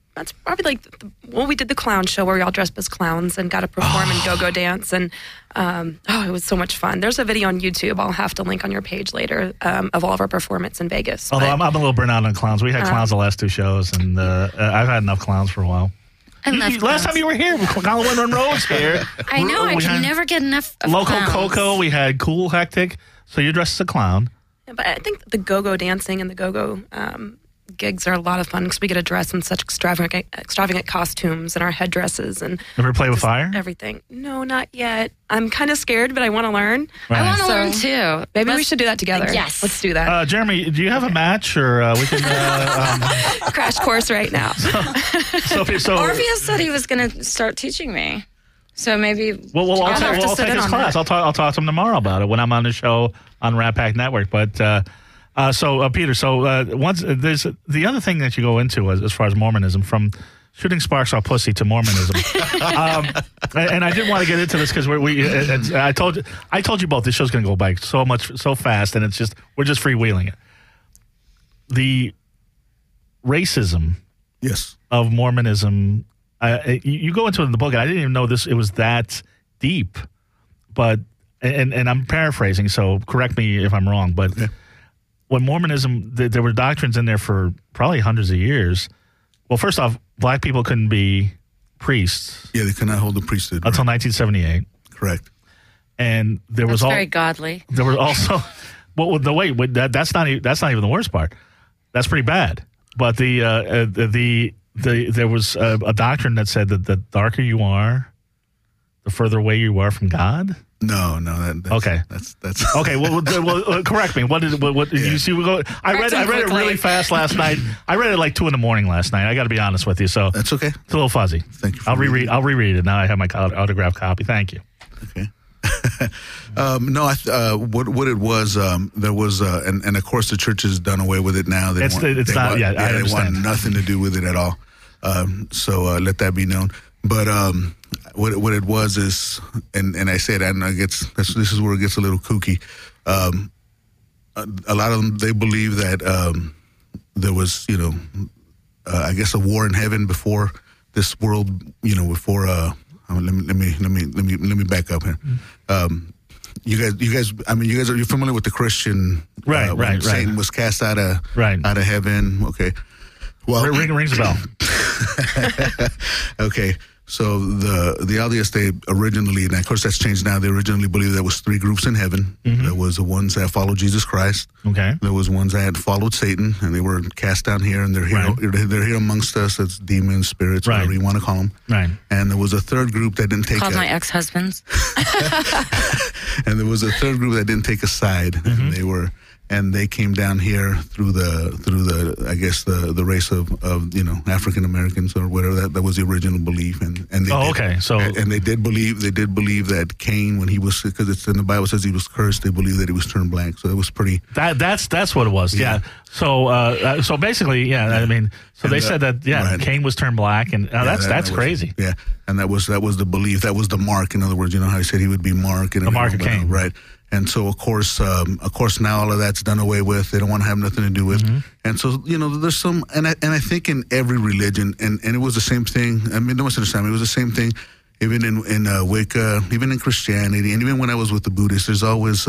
that's probably like we did the clown show where we all dressed up as clowns and got to perform and go dance, and it was so much fun. There's a video on YouTube I'll have to link on your page later of all of our performance in Vegas. Although I'm a little burnt out on clowns. We had clowns the last 2 shows, and I've had enough clowns for a while. Last time you were here, Colin Monroe's here. I know. I can never get enough of Local clowns. Coco. We had Cool Hectic. So you're dressed as a clown. Yeah, but I think the go-go dancing and the go-go gigs are a lot of fun because we get to dress in such extravagant costumes and our headdresses and Ever play with fire? everything. No, not yet. I'm kind of scared, but I want to learn. Right. I want to learn too. Maybe we should do that together. Yes. Let's do that. Jeremy, do you have a match, or we can? Crash course right now. So Orpheus said he was going to start teaching me. So maybe Well, I'll have to take sit in his on class. that. I'll talk to him tomorrow about it when I'm on the show on Rat Pack Network. But Peter, once there's the other thing that you go into as far as Mormonism, from shooting sparks off pussy to Mormonism, and I didn't want to get into this because I told you both this show's going to go by so fast, and we're just freewheeling it. The racism, Yes. of Mormonism. You go into it in the book, and I didn't even know it was that deep. But and I'm paraphrasing, so correct me if I'm wrong. But when Mormonism, there were doctrines in there for probably hundreds of years. Well, first off, black people couldn't be priests. Yeah, they could not hold the priesthood until 1978. Correct. And there was very godly. There was also that's not even the worst part. That's pretty bad. But there was a doctrine that said that the darker you are, the further away you are from God. No, that's, okay. That's okay. Well, correct me. What you see? I read it really fast last night. I read it like 2 a.m. last night. I got to be honest with you. So that's okay. It's a little fuzzy. Thank you. I'll reread it now. I have my autographed copy. Thank you. Okay. What it was, there was, and of course the church has done away with it now. I understand. They want nothing to do with it at all. So let that be known. But what it was is, and I said, and I guess this is where it gets a little kooky. A lot of them, they believe that there was, I guess, a war in heaven before this world, before. Let me back up here. You guys. I mean, you're familiar with the Christian, right? Satan was cast out of heaven. Okay. Well, rings a bell. Okay. So the LDS, they originally, and of course that's changed now. They originally believed there was 3 groups in heaven. Mm-hmm. There was the ones that followed Jesus Christ. Okay. There was ones that followed Satan, and they were cast down here, and they're here. They're here amongst us. It's demons, spirits, whatever you want to call them. Right. And there was a third group that didn't take. Called my ex-husbands. And there was a third group that didn't take a side. Mm-hmm. And they came down here through the I guess the race of African Americans or whatever. That was the original belief, and they did believe that Cain, when he was, because it's in the Bible says he was cursed, they believed that he was turned black. So it was pretty. That's what it was. Yeah. So basically, I mean, they said that Cain was turned black, and that's crazy. Yeah, and that was the belief. That was the mark. In other words, how he said he would be Mark, and the mark of Cain, right? And so, of course, now all of that's done away with. They don't want to have nothing to do with. Mm-hmm. And so, there's some, and I think in every religion, and it was the same thing. I mean, don't misunderstand me. It was the same thing, even in Wicca, even in Christianity, and even when I was with the Buddhists. There's always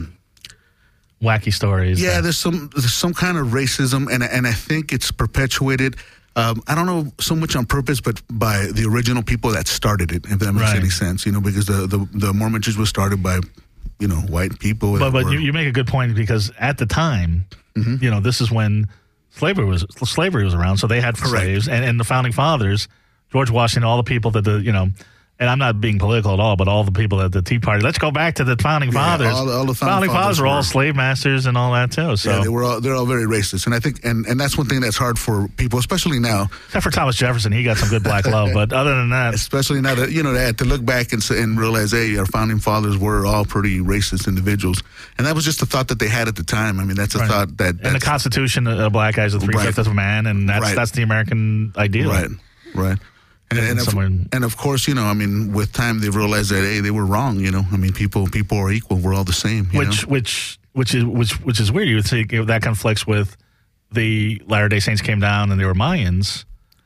wacky stories. Yeah, there's some kind of racism, and I think it's perpetuated. I don't know so much on purpose, but by the original people that started it, if that makes any sense. Because the Mormon Church was started by white people. But you make a good point, because at the time, mm-hmm. This is when slavery was around, so they had slaves, and the founding fathers, George Washington, all the people that and I'm not being political at all, but all the people at the Tea Party. Let's go back to the founding fathers. All the founding fathers were all slave masters and all that too. So they're all very racist, and I think and that's one thing that's hard for people, especially now. Except for Thomas Jefferson, he got some good black love, but other than that, especially now that to look back and realize, hey, our founding fathers were all pretty racist individuals, and that was just the thought that they had at the time. I mean, that's a thought that. And the Constitution, a black guy's a 3/5 of a man, and that's the American ideal. Right. And of course, with time they've realized that they were wrong. I mean, people are equal. We're all the same. Which is weird. You would think that conflicts with the Latter-day Saints came down and they were Mayans.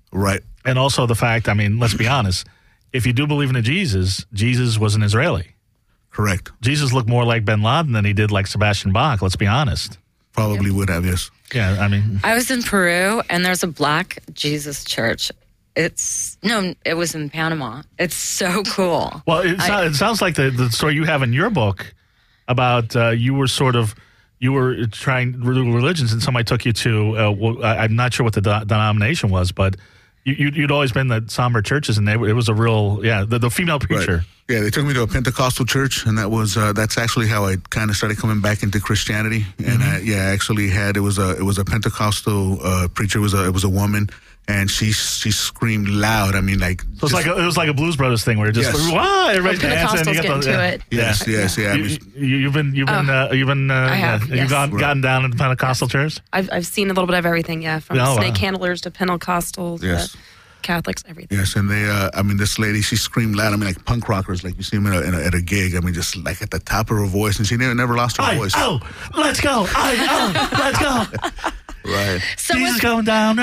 Right. And also the fact, I mean, let's be honest. If you do believe in a Jesus, Jesus was an Israeli. Correct. Jesus looked more like Bin Laden than he did like Sebastian Bach. Let's be honest. Probably would have, yes. Yeah, I mean. I was in Peru, and there's a Black Jesus church. It was in Panama. It's so cool. Well, it sounds like the story you have in your book about you were trying religions, and somebody took you to, I'm not sure what the denomination was, but you'd always been the somber churches, and it was a real, the female preacher. Right. Yeah, they took me to a Pentecostal church, and that's actually how I kind of started coming back into Christianity. And I actually had it was a Pentecostal preacher. It was a woman, and she screamed loud. I mean, like so it was like a Blues Brothers thing where it just wow, everybody's dancing. Pentecostals get into it. Yes. I mean, You've gotten down in the Pentecostal church. I've seen a little bit of everything. Yeah, from snake handlers to Pentecostals. Yes. To Catholics, everything. Yes, and this lady, she screamed loud. I mean, like punk rockers, like you see them at a gig. I mean, just like at the top of her voice, and she never lost her voice. Let's go. Let's go. Right. So Jesus going down.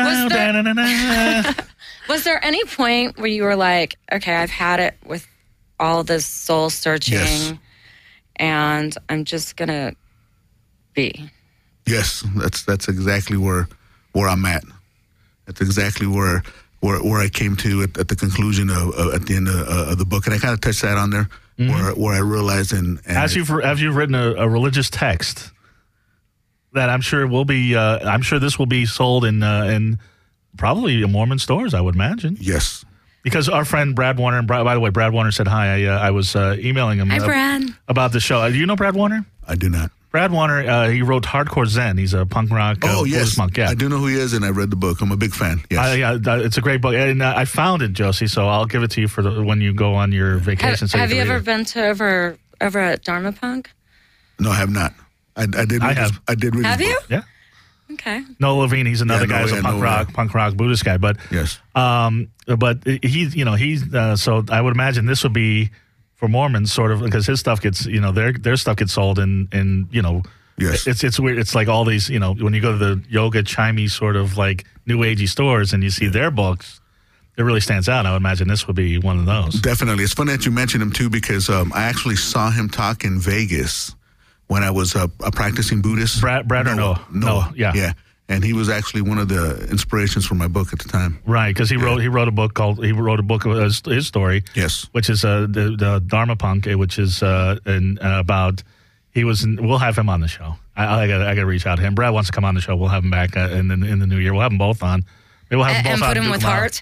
Was there any point where you were like, okay, I've had it with all this soul searching, and I'm just gonna be? Yes, that's exactly where I'm at. That's exactly where I came to at the conclusion at the end of the book, and I kind of touched that on there, where I realized as you've written a religious text that I'm sure will be I'm sure this will be sold in probably Mormon stores, I would imagine. Yes, because our friend Brad Warner, and by the way, Brad Warner said hi. I was emailing him. Hi, Brad. About the show. Do you know Brad Warner? I do not. Brad Warner, he wrote Hardcore Zen. He's a punk rock blues monk. Yeah, I do know who he is, and I read the book. I'm a big fan. Yes. It's a great book, and I found it, Josie. So I'll give it to you for when you go on your vacation. Have you ever been to over at Dharma Punk? No, I have not. I did. I did read. Have his you? book. Yeah. Okay. Noah Levine, he's another guy who's a punk rock Buddhist guy, but yes. But he's so I would imagine this would be for Mormons sort of because his stuff gets their stuff gets sold in Yes. It's weird. It's like all these, when you go to the yoga, chimey sort of like new agey stores and you see their books, it really stands out. I would imagine this would be one of those. Definitely. It's funny that you mentioned him too because I actually saw him talk in Vegas when I was a practicing Buddhist. Brad or Noah? Yeah. And he was actually one of the inspirations for my book at the time. Right, because he wrote a book of his story. Yes. Which is the Dharma Punk, which is about. We'll have him on the show. I got to reach out to him. Brad wants to come on the show. We'll have him back in the new year. We'll have them both on. Maybe we'll have them both on. And put him with Heart.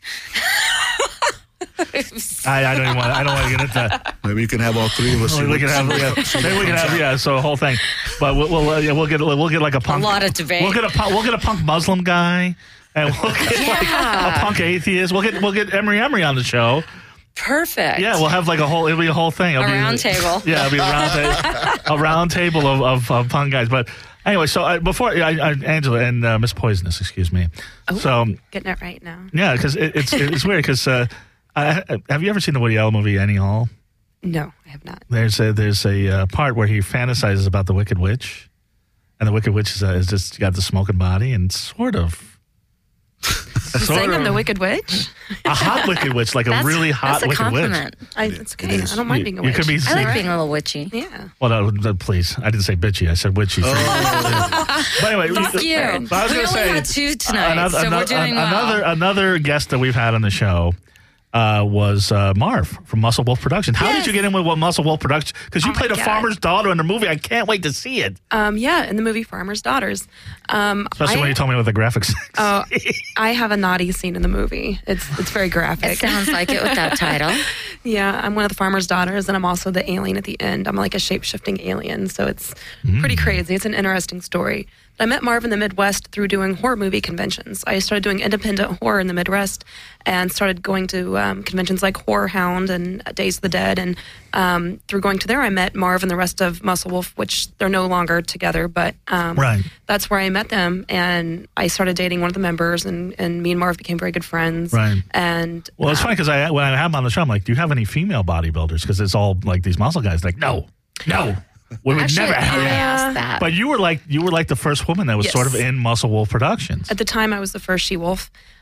I don't want to get into that. Maybe you can have all three of us. Maybe we can have so a whole thing. But we'll get like a punk. A lot of debate. We'll get a punk Muslim guy, and we'll get like a punk atheist. We'll get Emery on the show. Perfect. Yeah, we'll have it'll be a whole thing. A round table. Yeah, it'll be a round table of punk guys. But anyway, so before Angela and Miss Poisonous, excuse me. Oh, so getting it right now. Yeah, because it's weird. Because have you ever seen the Woody Allen movie Annie Hall? No, I have not. There's a part where he fantasizes about the Wicked Witch, and the Wicked Witch is just got the smoking body and sort of. Saying I'm the Wicked Witch? A hot Wicked Witch, like a really hot Wicked Witch. It's okay. I don't mind being a witch. I like being a little witchy. Yeah. Well, no, please. I didn't say bitchy. I said witchy. But anyway. Fuck you. I was we only say, had two tonight, so we're doing well. Another guest that we've had on the show was Marv from Muscle Wolf Production. How did you get in with Muscle Wolf Production? Because you played a farmer's daughter in the movie. I can't wait to see it. Yeah, in the movie Farmer's Daughters. Especially when you told me what the graphics. Oh, I have a naughty scene in the movie. It's very graphic. It sounds like it with that title. Yeah, I'm one of the farmer's daughters, and I'm also the alien at the end. I'm like a shape-shifting alien, so it's pretty crazy. It's an interesting story. I met Marv in the Midwest through doing horror movie conventions. I started doing independent horror in the Midwest and started going to conventions like Horror Hound and Days of the Dead. And through going to there, I met Marv and the rest of Muscle Wolf, which they're no longer together. But that's where I met them. And I started dating one of the members, and me and Marv became very good friends. Right. And well, it's funny because when I have them on the show, I'm like, do you have any female bodybuilders? Because it's all like these muscle guys. Like, no. We would never have that. But you were like the first woman that was sort of in Muscle Wolf Productions. At the time, I was the first she-wolf.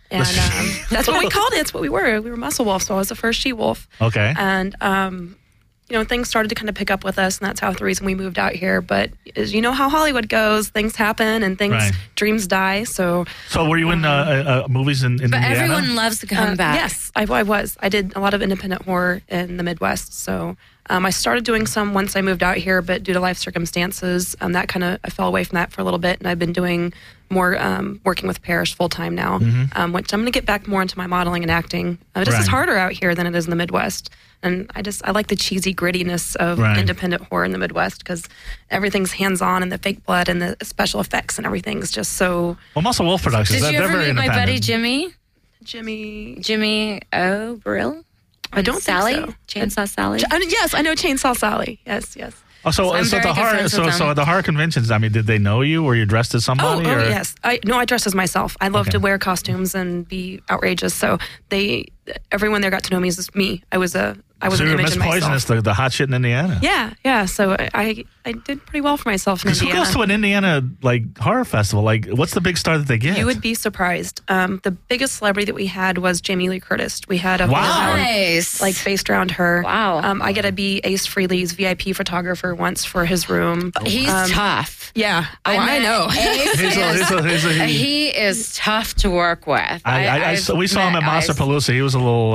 And that's what we called it. It's what we were. We were Muscle Wolf, so I was the first she-wolf. Okay. And, things started to kind of pick up with us, and that's the reason we moved out here. But as you know how Hollywood goes, things happen and dreams die. So were you in movies in Indiana? But everyone loves to come back. Yes, I was. I did a lot of independent horror in the Midwest. So I started doing some once I moved out here, but due to life circumstances, I fell away from that for a little bit, and I've been doing more working with Parrish full time now, which I'm going to get back more into my modeling and acting. It's just harder out here than it is in the Midwest. And I like the cheesy grittiness of independent horror in the Midwest because everything's hands-on and the fake blood and the special effects and everything's just so... Well, Muscle Wolf Productions, Did you they're ever very meet my buddy independent. Jimmy O'Brill? I don't Sally? think so. Chainsaw Sally? Yes, I know Chainsaw Sally. Yes. Oh, so I'm very at the good friends with them. at the horror conventions, I mean, did they know you? Were you dressed as somebody? Oh, or? yes. I dress as myself. I love to wear costumes and be outrageous. So everyone there got to know me as me. I was an So you're image Miss in myself. Poisonous, the hot shit in Indiana. Yeah. So I did pretty well for myself in Because who Indiana. goes to an Indiana horror festival? What's the big star that they get? You would be surprised. The biggest celebrity that we had was Jamie Lee Curtis. We had a Wow. whole round, Nice. based around her. Wow. I get to be Ace Frehley's VIP photographer once for his room. He's tough. Yeah. Oh, I know. He is tough to work with. We saw him at Monster Palooza. He was a little.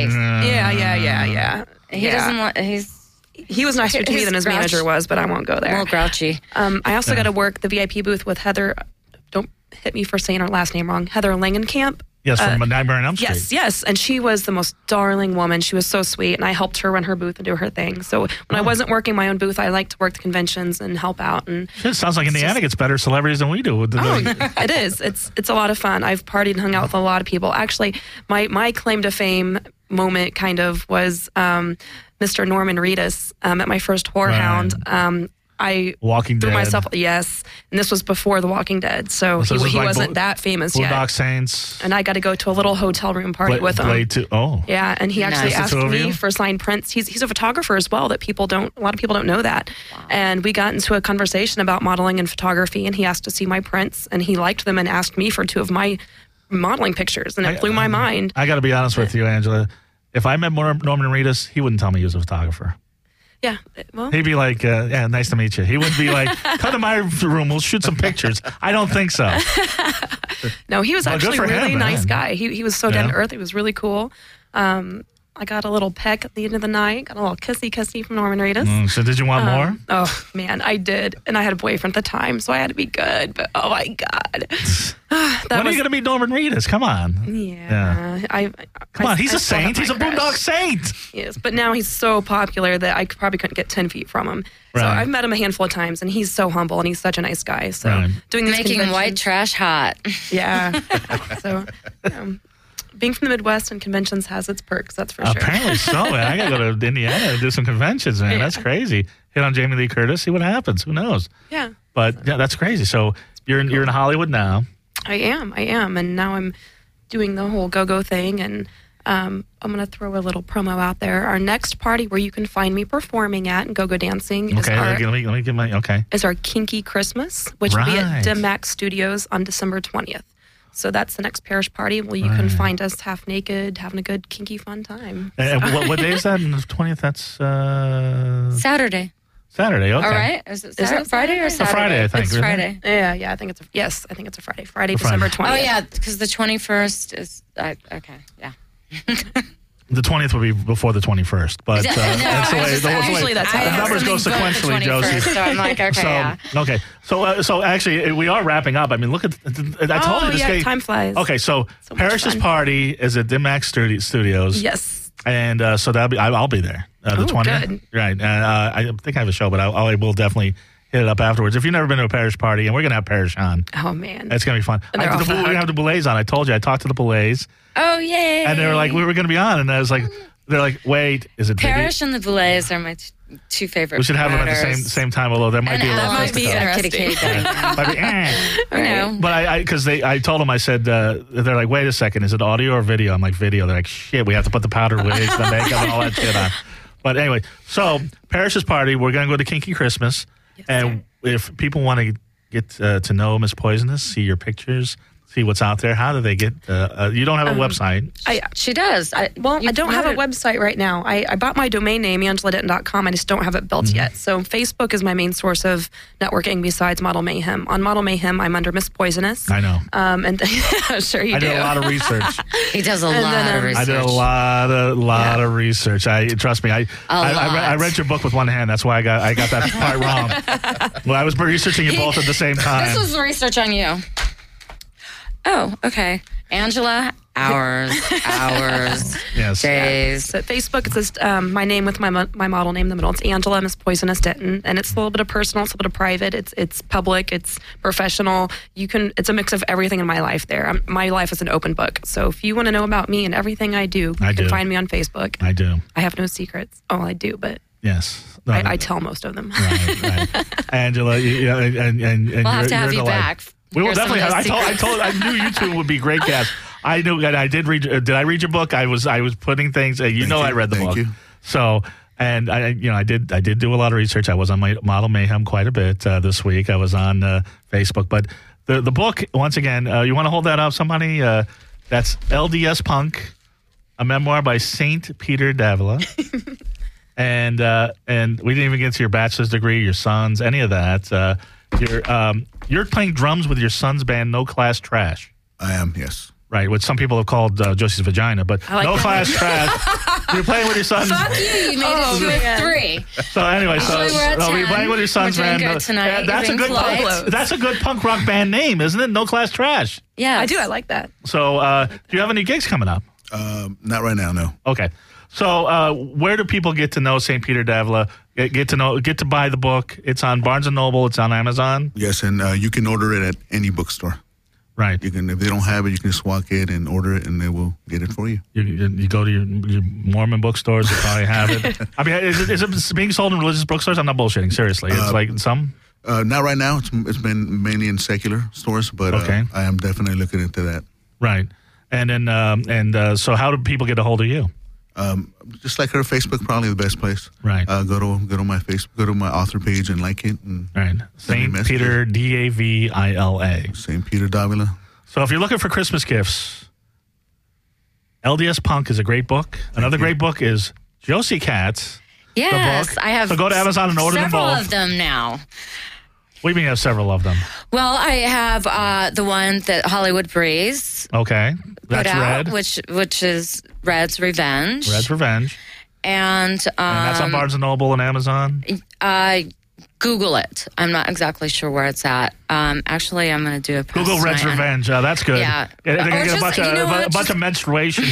Yeah. He doesn't want. He was nicer to me He's than his grouch- manager was, but I won't go A there. little grouchy. I also got to work the VIP booth with Heather. Don't hit me for saying her last name wrong. Heather Langenkamp. Yes, from Nightmare on Elm Street. Yes. And she was the most darling woman. She was so sweet, and I helped her run her booth and do her thing. So when I wasn't working my own booth, I like to work the conventions and help out. And Shit, sounds like Indiana gets better celebrities than we do. it is. It's a lot of fun. I've partied and hung out with a lot of people. Actually, my claim to fame moment kind of was Mr. Norman Reedus at my first Horror Hound. I Walking threw Dead. myself, yes, and this was before The Walking Dead, so So this he is like wasn't that famous Boondock yet. Saints. And I got to go to a little hotel room party with him. Blade 2. Oh. Yeah, and he actually Nice. asked The two of me you? for signed prints. He's a photographer as well. A lot of people don't know that. Wow. And we got into a conversation about modeling and photography, and he asked to see my prints, and he liked them and asked me for 2 of my modeling pictures, and it blew my mind. I got to be honest with you, Angela. If I met Norman Reedus, he wouldn't tell me he was a photographer. Yeah, well, He'd be like, yeah, nice to meet you. He wouldn't be like, come to my room, we'll shoot some pictures. I don't think so. no, he was Well, good actually for a really him, nice man. guy. He was so down to earth. He was really cool. I got a little peck at the end of the night. Got a little kissy from Norman Reedus. So did you want more? Oh, man, I did. And I had a boyfriend at the time, so I had to be good. But, oh, my God. When are you going to meet Norman Reedus? Come on. Yeah. Come on, he's a still have saint. He's a my crush. Boondock Saint. Yes, but now he's so popular that I probably couldn't get 10 feet from him. So Right. I've met him a handful of times, and he's so humble, and he's such a nice guy. So Right. doing these Making white conventions- trash hot. Yeah. So being from the Midwest and conventions has its perks, that's for sure. Apparently so, man. I got to go to Indiana and do some conventions, man. That's crazy. Hit on Jamie Lee Curtis, see what happens. Who knows? Yeah. But yeah, that's crazy. So you're in Hollywood now. I am. And now I'm doing the whole go-go thing, and I'm going to throw a little promo out there. Our next party where you can find me performing at and go-go dancing Okay, let me get my, okay. is our Kinky Christmas, which will be at Right. DMAX Studios on December 20th. So that's the next parish party where you can find us half naked, having a good kinky fun time. And what day is that? On the 20th? That's Saturday. Saturday. Okay. All right. Is it Saturday? Friday or Saturday? Friday, I think, It's isn't it? Friday. Yeah, I think it's a Friday. Friday, Friday. December 20th. Oh, yeah, because the 21st is... okay, yeah. The 20th will be before the 21st, but that's the way. Usually that's how the it numbers go sequentially, Josie. So I'm like, okay, yeah. Okay. So actually, we are wrapping up. I mean, look at. I told you this guy. Time flies. Okay, so So much Parrish's fun. party is at DMAX Studios. Yes. And so I'll be there. The Oh, 20th. good. Right. And I think I have a show, but I will definitely hit it up afterwards. If you've never been to a Parrish party, and we're gonna have Parrish on. Oh, man. It's gonna be fun. And they're all We're fun. gonna have the Boulets on. I told you. I talked to the Boulets, Oh, yay. and they were like, we were gonna be on, and I was like, they're like, wait, is it Biggie? Parrish and the Boulets are my two favorite We should have them at the promoters. same time, although there might And be a little Alex be fisticuffs. and Kitty interesting. Kate. Might be, eh. You know. But I told them, I said, they're like, wait a second, is it audio or video? I'm like, video. They're like, shit, we have to put the powdered wigs, the makeup, and all that shit on. But anyway, so Parrish's party, we're going to go to Kinky Christmas. Yes, And if people want to get to know Miss Poisonous, see your pictures, see what's out there, how do they get? You don't have a website. She does. I don't have a website right now. I bought my domain name, AngelaDitton.com. I just don't have it built yet. So Facebook is my main source of networking besides Model Mayhem. On Model Mayhem, I'm under Miss Poisonous. I know. And sure you do. I did a lot of research. He does a lot of research. I did a lot of research. Trust me. I read your book with one hand. That's why I got that part wrong. Well, I was researching you both at the same time. This was research on you. Oh, okay. Angela, hours, yes. days. So at Facebook, it's just my name with my model name in the middle. It's Angela Miss Poisonous Ditton, and it's a little bit of personal, it's a little bit of private, it's public, it's professional. It's a mix of everything in my life there. My life is an open book. So if you want to know about me and everything I do, you can find me on Facebook. I do. I have no secrets. Oh, I do, but yes. I tell most of them. Right. Angela, and we'll have to have you back. We will definitely have. I knew you two would be great guests. I knew that I did read. Did I read your book? I was putting things. I read the book. You. So, and I did do a lot of research. I was on my Model Mayhem quite a bit this week. I was on Facebook, but the book once again. You want to hold that up, somebody? That's LDS Punk, a memoir by Saint Peter Davila. And we didn't even get to your bachelor's degree, your son's, any of that. You're playing drums with your son's band, No Class Trash. I am, yes. Right, which some people have called Josie's Vagina, but No Class Trash. You're playing with your son's. Fuck you! You made it to 3. So anyway, you're playing with your son's band. That's a good punk rock band name, isn't it? No Class Trash. Yeah, I do. I like that. So, do you have any gigs coming up? Not right now, no. Okay. So, where do people get to know St. Peter Davila? Get to buy the book. It's on Barnes & Noble. It's on Amazon. Yes, and you can order it at any bookstore. Right. You can, if they don't have it, you can just walk in and order it, and they will get it for you. You go to your Mormon bookstores, they probably have it. I mean, is it being sold in religious bookstores? I'm not bullshitting. Seriously, it's like some. Not right now. It's been mainly in secular stores, but I am definitely looking into that. Right, and then so how do people get a hold of you? Just like her Facebook, probably the best place. Right. Go to my Facebook, go to my author page and like it. And right. St. Peter Davila. St. Peter Davila. So if you're looking for Christmas gifts, LDS Punk is a great book. Another great book is Josie Katz. Yes, the book. I have. So go to Amazon and order them both. Several of them now. What do you mean you have several of them? Well, I have the one that Hollywood Breeze. Okay. That's put out, Red. Which is Red's Revenge. Red's Revenge. And that's on Barnes & Noble and Amazon? Google it. I'm not exactly sure where it's at. Actually, I'm going to do a post Google Red's Revenge. That's good. Yeah. They're going to get a bunch of menstruation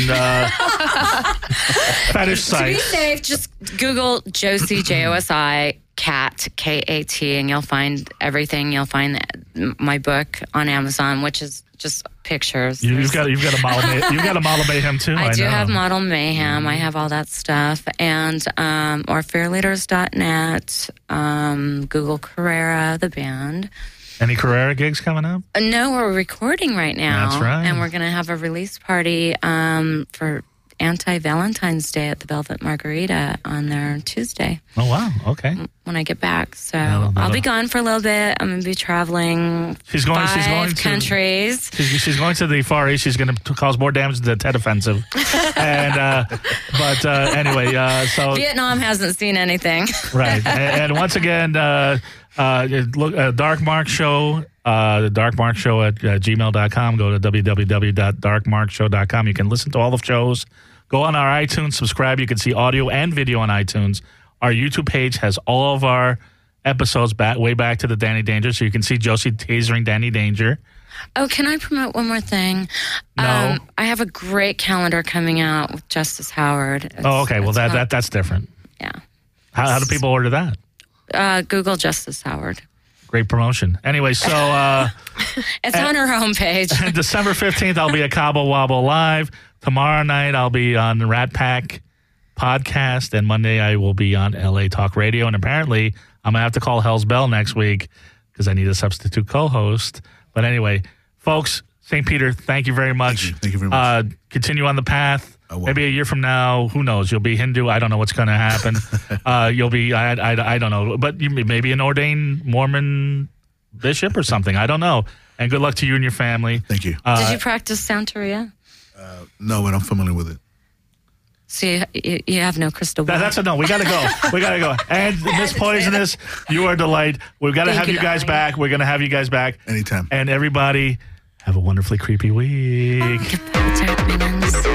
fetish sites. To be safe, just Google Josie, Josi, Cat, K-A-T, and you'll find everything. You'll find my book on Amazon, which is just pictures. You've got a Model Mayhem too. I do have Model Mayhem. I have all that stuff, and or fearleaders.net, Google Carrera, the band. Any Carrera gigs coming up? No, we're recording right now. That's right. And we're going to have a release party for anti-Valentine's Day at the Velvet Margarita on there Tuesday. Oh, wow. Okay. When I get back. So I'll be gone for a little bit. I'm going to be traveling she's going five countries. She's going to the Far East. She's going to cause more damage than the Tet Offensive. Anyway, so... Vietnam hasn't seen anything. Right. And once again, look, Dark Mark Show... the Dark Mark Show at gmail.com. Go to www.darkmarkshow.com. You can listen to all the shows. Go on our iTunes, subscribe. You can see audio and video on iTunes. Our YouTube page has all of our episodes way back to the Danny Danger, so you can see Josie tasering Danny Danger. Oh, can I promote one more thing? No. I have a great calendar coming out with Justice Howard. Okay. Well, that's different. Yeah. How do people order that? Google Justice Howard. Great promotion. Anyway, so... it's on her homepage. December 15th, I'll be at Cabo Wabo Live. Tomorrow night, I'll be on the Rat Pack podcast. And Monday, I will be on LA Talk Radio. And apparently, I'm going to have to call Hell's Bell next week because I need a substitute co-host. But anyway, folks, St. Peter, thank you very much. Thank you very much. Continue on the path. Maybe a year from now, who knows? You'll be Hindu. I don't know what's going to happen. You'll be, I don't know. But you may be an ordained Mormon bishop or something. I don't know. And good luck to you and your family. Thank you. Did you practice Santeria? No, but I'm familiar with it. So you have no crystal ball. That's a no. We got to go. We got to go. And Miss Poisonous, you are a delight. We've got to have you guys back. We're going to have you guys back. Anytime. And everybody, have a wonderfully creepy week. Goodbye, Derek Minnens.